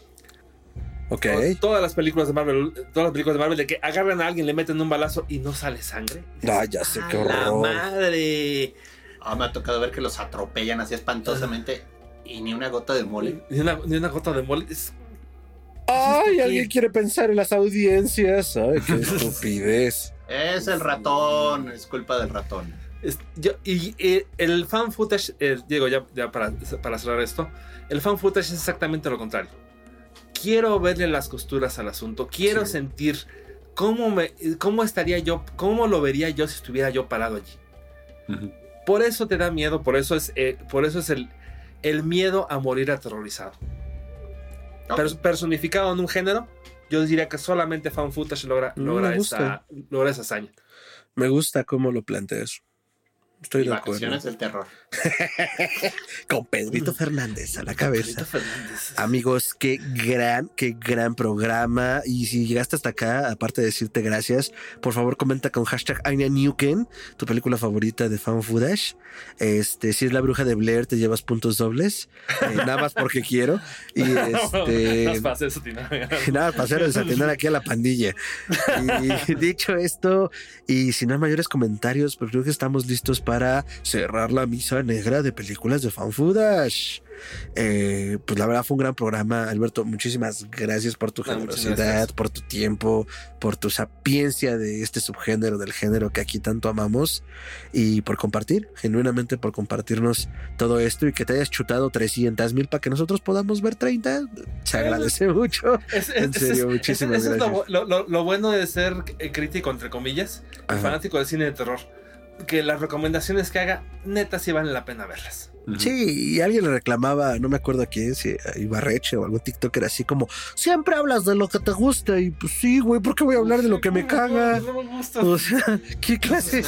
S3: Okay.
S5: Todas las películas de Marvel de que agarran a alguien, le meten un balazo y no sale sangre.
S3: Ya sé qué horror.
S4: ¡La madre! Me ha tocado ver que los atropellan así espantosamente y ni una gota de mole.
S5: Ni una gota de mole.
S3: Ay, alguien quiere pensar en las audiencias. Ay, qué estupidez.
S4: Es el ratón, es culpa del ratón.
S5: El fan footage, Diego, ya para cerrar esto, el fan footage es exactamente lo contrario. Quiero verle las costuras al asunto, quiero sentir cómo estaría yo, cómo lo vería yo si estuviera yo parado allí. Uh-huh. Por eso te da miedo, por eso es el miedo a morir aterrorizado. Personificado en un género, yo diría que solamente fan footage logra esa hazaña.
S3: Me gusta cómo lo planteas. Estoy de acuerdo.
S4: Vacaciones del terror.
S3: Con Pedrito Fernández a la cabeza. Amigos, qué gran programa. Y si llegaste hasta acá, aparte de decirte gracias, por favor comenta con hashtag Anya Newken, tu película favorita de fan footage. Si es La Bruja de Blair, te llevas puntos dobles. Nada más porque quiero. Y nada
S5: para
S3: hacer desatinar aquí a la pandilla. Y dicho esto, y si no hay mayores comentarios, pues creo que estamos listos para cerrar la misa negra de películas de fan footage. Pues la verdad fue un gran programa, Alberto. Muchísimas gracias por tu generosidad, por tu tiempo, por tu sapiencia de este subgénero del género que aquí tanto amamos, y por compartir, genuinamente por compartirnos todo esto, y que te hayas chutado 300,000 para que nosotros podamos ver 30. Se agradece mucho. En serio, muchísimas gracias.
S5: Es lo bueno de ser crítico, entre comillas, fanático del cine de terror, que las recomendaciones que haga, neta, sí vale la pena verlas.
S3: Sí, y alguien le reclamaba, no me acuerdo a quién, si a Ibarreche o algún TikToker así como, siempre hablas de lo que te gusta, y pues sí, güey, ¿por qué voy a hablar de lo que me caga?
S5: No me gusta.
S3: O sea, ¿qué clase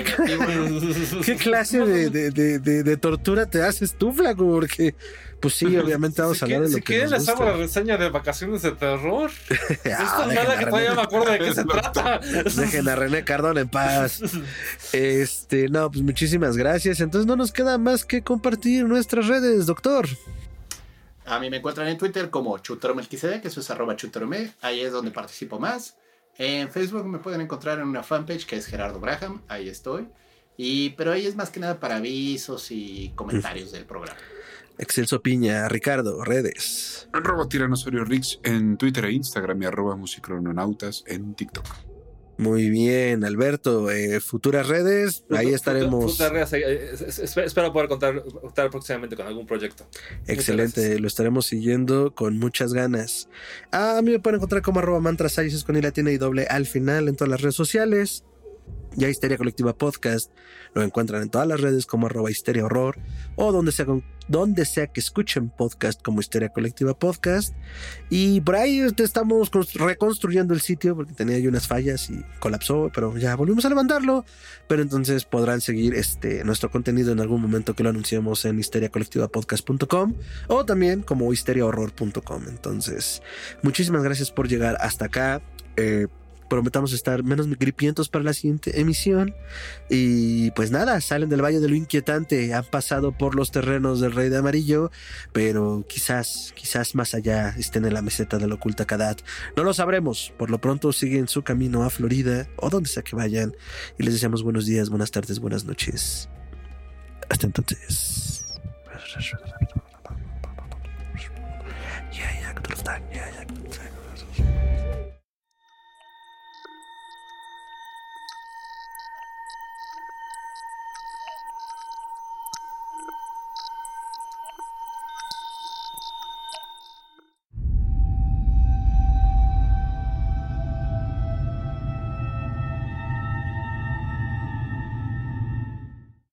S3: de tortura te haces tú, flaco? Porque, pues sí, obviamente vamos a hablar de lo que
S5: quieren, les hago la reseña de Vacaciones de Terror. Es tan mala que todavía me acuerdo de qué se trata.
S3: Dejen a René Cardón en paz. No, pues muchísimas gracias. Entonces no nos queda más que compartir nuestras redes, doctor.
S4: A mí me encuentran en Twitter como ChuteroMelquisedec, que eso es @chuterome. Ahí es donde participo más. En Facebook me pueden encontrar en una fanpage que es Gerardo Braham. Ahí estoy. Pero ahí es más que nada para avisos y comentarios del programa.
S3: Excelso Piña, Ricardo, redes.
S1: @Tiranosauriorix en Twitter e Instagram y @musicrononautas en TikTok.
S3: Muy bien, Alberto. Futuras redes, ahí estaremos.
S5: Futuras redes, espero poder contar próximamente con algún proyecto.
S3: Excelente, lo estaremos siguiendo con muchas ganas. A mí me pueden encontrar como @mantrasayes con I latina y doble al final en todas las redes sociales. Ya Histeria Colectiva Podcast lo encuentran en todas las redes como @Histeria Horror, o donde sea que escuchen podcast como Histeria Colectiva Podcast. Y por ahí estamos reconstruyendo el sitio porque tenía ahí unas fallas y colapsó, pero ya volvimos a levantarlo. Pero entonces podrán seguir nuestro contenido en algún momento que lo anunciemos en histeriacolectivapodcast.com o también como histeriahorror.com. Entonces, muchísimas gracias por llegar hasta acá. Prometamos estar menos gripientos para la siguiente emisión. Y pues nada, salen del Valle de lo Inquietante, han pasado por los terrenos del Rey de Amarillo, pero quizás más allá estén en la meseta de la oculta Kadat. No lo sabremos. Por lo pronto siguen su camino a Florida o donde sea que vayan. Y les deseamos buenos días, buenas tardes, buenas noches. Hasta entonces. Yeah,